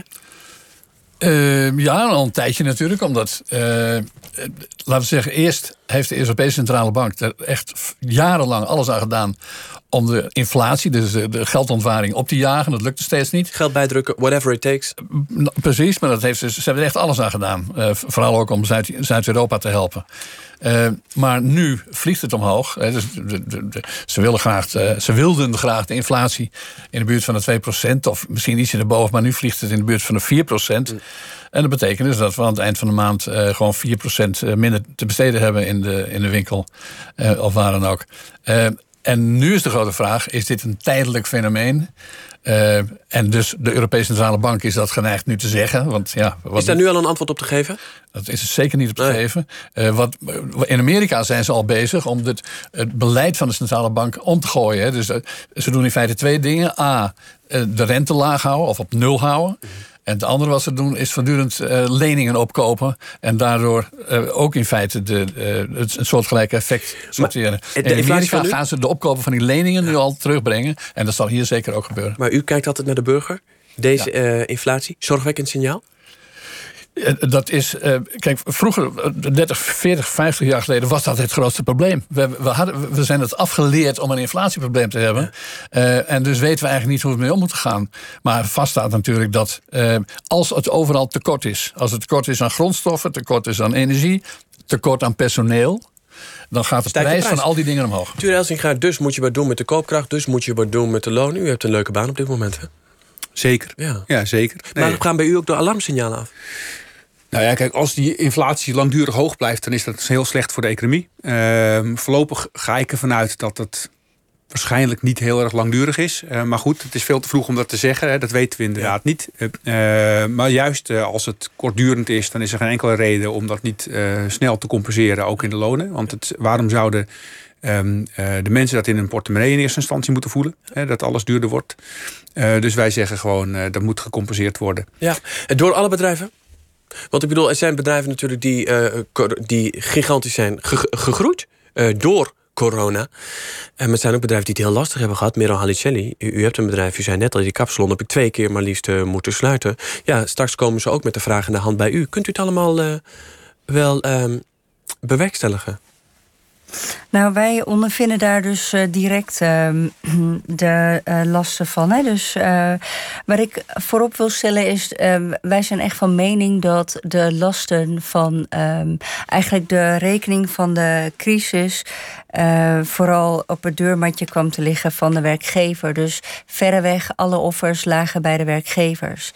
Uh, ja, al een tijdje natuurlijk. Omdat, uh, laten we zeggen, eerst heeft de Europese Centrale Bank er echt jarenlang alles aan gedaan om de inflatie, dus de, de geldontwaring, op te jagen. Dat lukte steeds niet. Geld bijdrukken, whatever it takes. Uh, precies, maar dat heeft, ze hebben er echt alles aan gedaan. Uh, vooral ook om Zuid, Zuid-Europa te helpen. Uh, maar nu vliegt het omhoog. Hè, dus de, de, de, ze, willen graag, uh, ze wilden graag de inflatie in de buurt van de twee procent. Of misschien ietsje erboven, maar nu vliegt het in de buurt van de vier procent. Mm. En dat betekent dus dat we aan het eind van de maand uh, gewoon vier procent minder te besteden hebben in de, in de winkel. Uh, of waar dan ook. Uh, en nu is de grote vraag, is dit een tijdelijk fenomeen? Uh, en dus de Europese Centrale Bank is dat geneigd nu te zeggen. Want, ja, wat is daar nu al een antwoord op te geven? Dat is er zeker niet op te nee. geven. Uh, wat, in Amerika zijn ze al bezig om het, het beleid van de Centrale Bank om te gooien. Hè. Dus uh, ze doen in feite twee dingen. A, uh, de rente laag houden of op nul houden. Mm. En het andere wat ze doen is voortdurend uh, leningen opkopen. En daardoor uh, ook in feite de, uh, het, het soortgelijke effect sorteren. Maar, in Amerika gaan ze de opkopen van die leningen nu al terugbrengen. En dat zal hier zeker ook gebeuren. Maar u kijkt altijd naar de burger. Deze ja. uh, inflatie, zorgwekkend signaal? Dat is, uh, kijk, vroeger, dertig, veertig, vijftig jaar geleden, was dat het grootste probleem. We, we, hadden, we zijn het afgeleerd om een inflatieprobleem te hebben. Uh, en dus weten we eigenlijk niet hoe we mee om moeten gaan. Maar vast staat natuurlijk dat uh, als het overal tekort is, als het tekort is aan grondstoffen, tekort is aan energie, tekort aan personeel, dan gaat de prijs, de prijs van al die dingen omhoog. Tuur Elsinga, dus moet je wat doen met de koopkracht, dus moet je wat doen met de lonen. U hebt een leuke baan op dit moment, hè? Zeker. Ja, ja zeker. Nee. Maar gaan bij u ook de alarmsignalen af? Nou ja, kijk, als die inflatie langdurig hoog blijft, dan is dat heel slecht voor de economie. Uh, voorlopig ga ik ervan uit dat het waarschijnlijk niet heel erg langdurig is. Uh, maar goed, het is veel te vroeg om dat te zeggen. Hè. Dat weten we inderdaad ja. niet. Uh, maar juist uh, als het kortdurend is, dan is er geen enkele reden om dat niet uh, snel te compenseren, ook in de lonen. Want het, waarom zouden Um, uh, de mensen dat in hun portemonnee in eerste instantie moeten voelen? Hè, dat alles duurder wordt. Uh, dus wij zeggen gewoon, uh, dat moet gecompenseerd worden. Ja, door alle bedrijven? Want ik bedoel, er zijn bedrijven natuurlijk die, uh, die gigantisch zijn ge- gegroeid uh, door corona. En er zijn ook bedrijven die het heel lastig hebben gehad. Meral Halacheri, u, u hebt een bedrijf, u zei net al, die kapsalon heb ik twee keer maar liefst uh, moeten sluiten. Ja, straks komen ze ook met de vraag in de hand bij u. Kunt u het allemaal uh, wel um, bewerkstelligen? Nou, wij ondervinden daar dus uh, direct uh, de uh, lasten van. Hè. Dus uh, wat ik voorop wil stellen is, uh, wij zijn echt van mening dat de lasten van um, eigenlijk de rekening van de crisis uh, vooral op het deurmatje kwam te liggen van de werkgever. Dus verreweg alle offers lagen bij de werkgevers.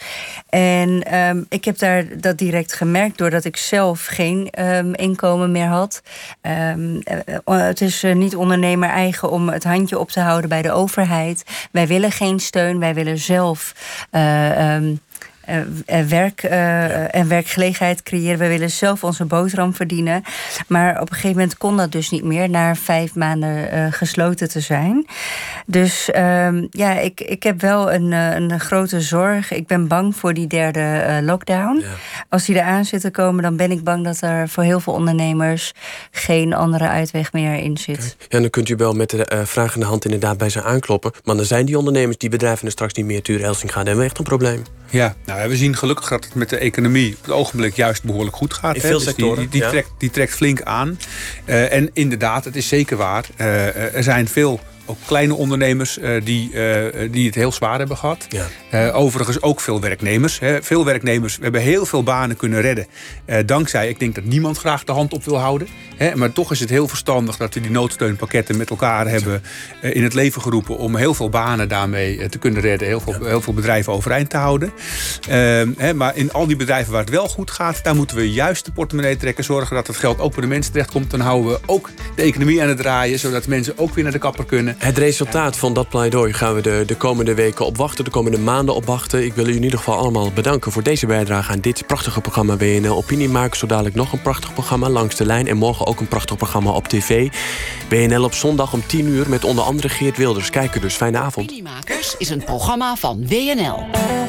En um, ik heb daar dat direct gemerkt doordat ik zelf geen um, inkomen meer had. Um, uh, het is uh, niet ondernemer eigen om het handje op te houden bij de overheid. Wij willen geen steun, wij willen zelf Uh, um, Uh, werk uh, ja. en werkgelegenheid creëren. We willen zelf onze boterham verdienen. Maar op een gegeven moment kon dat dus niet meer, na vijf maanden uh, gesloten te zijn. Dus uh, ja, ik, ik heb wel een, uh, een grote zorg. Ik ben bang voor die derde uh, lockdown. Ja. Als die eraan zit te komen, dan ben ik bang dat er voor heel veel ondernemers geen andere uitweg meer in zit. Okay. Ja, dan kunt u wel met de uh, vraag in de hand inderdaad bij ze aankloppen. Maar dan zijn die ondernemers, die bedrijven er straks niet meer. Tuur Elsinga, dan hebben we echt een probleem. Ja, nou, we zien gelukkig dat het met de economie op het ogenblik juist behoorlijk goed gaat. In veel dus sectoren. Die, die, ja. trekt, die trekt flink aan. Uh, en inderdaad, het is zeker waar. Uh, er zijn veel ook kleine ondernemers uh, die, uh, die het heel zwaar hebben gehad. Ja. Uh, overigens ook veel werknemers. Hè. Veel werknemers, we hebben heel veel banen kunnen redden. Uh, dankzij, ik denk dat niemand graag de hand op wil houden. Hè. Maar toch is het heel verstandig dat we die noodsteunpakketten met elkaar hebben uh, in het leven geroepen om heel veel banen daarmee uh, te kunnen redden. Heel veel, ja. heel veel bedrijven overeind te houden. Uh, hè, maar in al die bedrijven waar het wel goed gaat, daar moeten we juist de portemonnee trekken. Zorgen dat het geld ook bij de mensen terechtkomt. Dan houden we ook de economie aan het draaien, zodat mensen ook weer naar de kapper kunnen. Het resultaat van dat pleidooi gaan we de, de komende weken opwachten, de komende maanden opwachten. Ik wil u in ieder geval allemaal bedanken voor deze bijdrage aan dit prachtige programma B N L Opiniemakers. Zo dadelijk nog een prachtig programma Langs de Lijn en morgen ook een prachtig programma op tv. B N L op zondag om tien uur met onder andere Geert Wilders. Kijken dus, fijne avond. Opiniemakers is een programma van W N L.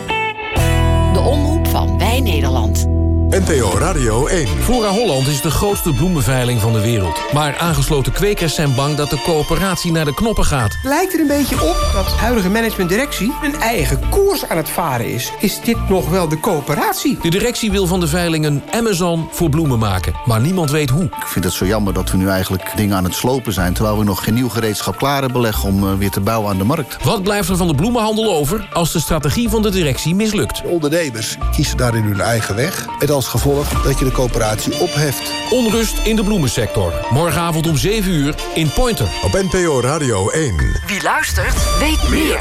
De omroep van Wij Nederland. N P O Radio één. Flora Holland is de grootste bloemenveiling van de wereld. Maar aangesloten kwekers zijn bang dat de coöperatie naar de knoppen gaat. Lijkt er een beetje op dat huidige managementdirectie een eigen koers aan het varen is. Is dit nog wel de coöperatie? De directie wil van de veiling een Amazon voor bloemen maken. Maar niemand weet hoe. Ik vind het zo jammer dat we nu eigenlijk dingen aan het slopen zijn, terwijl we nog geen nieuw gereedschap klaar hebben belegd om uh, weer te bouwen aan de markt. Wat blijft er van de bloemenhandel over als de strategie van de directie mislukt? De ondernemers kiezen daarin hun eigen weg. En als gevolg dat je de coöperatie opheft. Onrust in de bloemensector. Morgenavond om zeven uur in Pointer. Op N P O Radio één. Wie luistert, weet meer.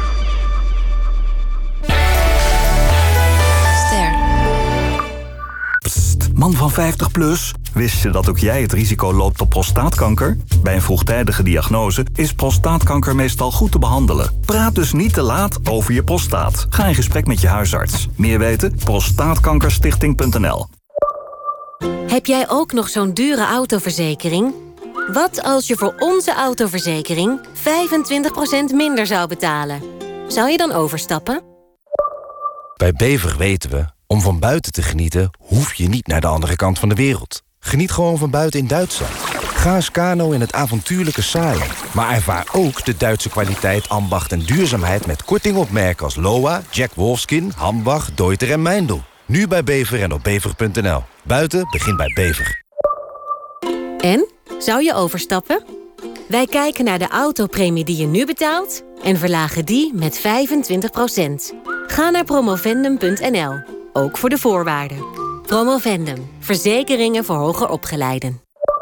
Ster. Psst, man van vijftig plus. Wist je dat ook jij het risico loopt op prostaatkanker? Bij een vroegtijdige diagnose is prostaatkanker meestal goed te behandelen. Praat dus niet te laat over je prostaat. Ga in gesprek met je huisarts. Meer weten? prostaatkankerstichting punt n l. Heb jij ook nog zo'n dure autoverzekering? Wat als je voor onze autoverzekering vijfentwintig procent minder zou betalen? Zou je dan overstappen? Bij Bever weten we, om van buiten te genieten hoef je niet naar de andere kant van de wereld. Geniet gewoon van buiten in Duitsland. Ga eens kano in het avontuurlijke Saarland. Maar ervaar ook de Duitse kwaliteit, ambacht en duurzaamheid met korting op merken als Loa, Jack Wolfskin, Hambach, Deuter en Meindl. Nu bij Bever en op bever punt n l. Buiten begint bij Bever. En? Zou je overstappen? Wij kijken naar de autopremie die je nu betaalt en verlagen die met vijfentwintig procent. Ga naar promovendum punt n l, ook voor de voorwaarden. Promovendum, verzekeringen voor hoger opgeleiden.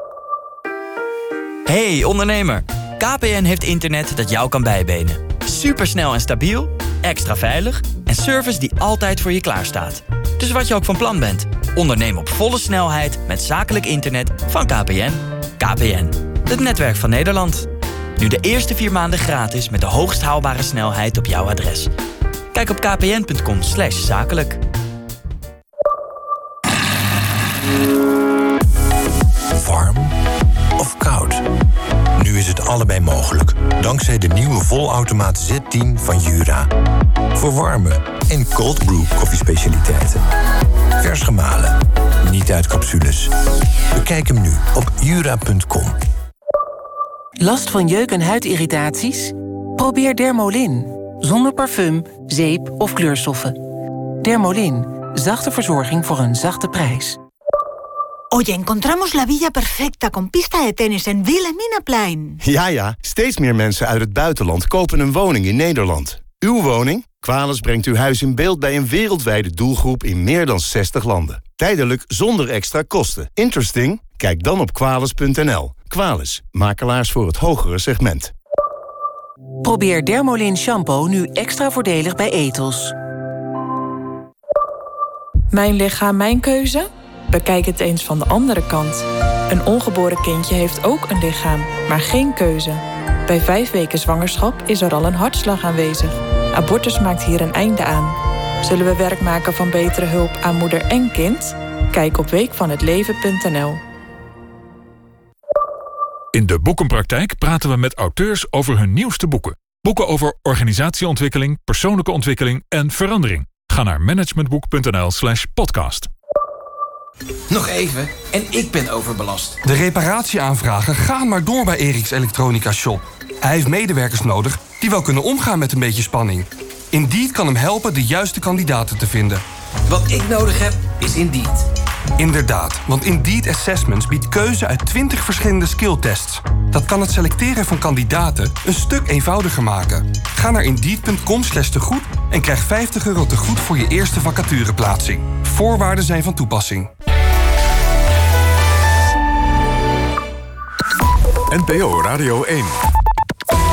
Hey ondernemer, K P N heeft internet dat jou kan bijbenen. Supersnel en stabiel, extra veilig en service die altijd voor je klaarstaat. Dus wat je ook van plan bent, onderneem op volle snelheid met zakelijk internet van K P N. K P N, het netwerk van Nederland. Nu de eerste vier maanden gratis met de hoogst haalbare snelheid op jouw adres. Kijk op kpn punt com slash zakelijk. Warm of koud? Nu is het allebei mogelijk, dankzij de nieuwe volautomaat Z tien van Jura. Voor warme en cold brew koffiespecialiteiten. Vers gemalen, niet uit capsules. Bekijk hem nu op jura punt com. Last van jeuk en huidirritaties? Probeer Dermolin. Zonder parfum, zeep of kleurstoffen. Dermolin. Zachte verzorging voor een zachte prijs. Oye, encontramos la villa perfecta con pista de tenis en Wilhelminaplein. Ja, ja, steeds meer mensen uit het buitenland kopen een woning in Nederland. Uw woning? Quales brengt uw huis in beeld bij een wereldwijde doelgroep in meer dan zestig landen. Tijdelijk zonder extra kosten. Interesting? Kijk dan op quales punt n l. Quales, makelaars voor het hogere segment. Probeer Dermolin shampoo nu extra voordelig bij Ethos. Mijn lichaam, mijn keuze? Bekijk het eens van de andere kant. Een ongeboren kindje heeft ook een lichaam, maar geen keuze. Bij vijf weken zwangerschap is er al een hartslag aanwezig. Abortus maakt hier een einde aan. Zullen we werk maken van betere hulp aan moeder en kind? Kijk op weekvanhetleven punt n l. In de Boekenpraktijk praten we met auteurs over hun nieuwste boeken. Boeken over organisatieontwikkeling, persoonlijke ontwikkeling en verandering. Ga naar managementboek punt n l slash podcast. Nog even, en ik ben overbelast. De reparatieaanvragen gaan maar door bij Eriks Elektronica Shop. Hij heeft medewerkers nodig die wel kunnen omgaan met een beetje spanning. Indeed kan hem helpen de juiste kandidaten te vinden. Wat ik nodig heb, is Indeed. Inderdaad, want Indeed Assessments biedt keuze uit twintig verschillende skilltests. Dat kan het selecteren van kandidaten een stuk eenvoudiger maken. Ga naar indeed punt com slash tegoed en krijg vijftig euro tegoed voor je eerste vacatureplaatsing. Voorwaarden zijn van toepassing. N P O Radio één.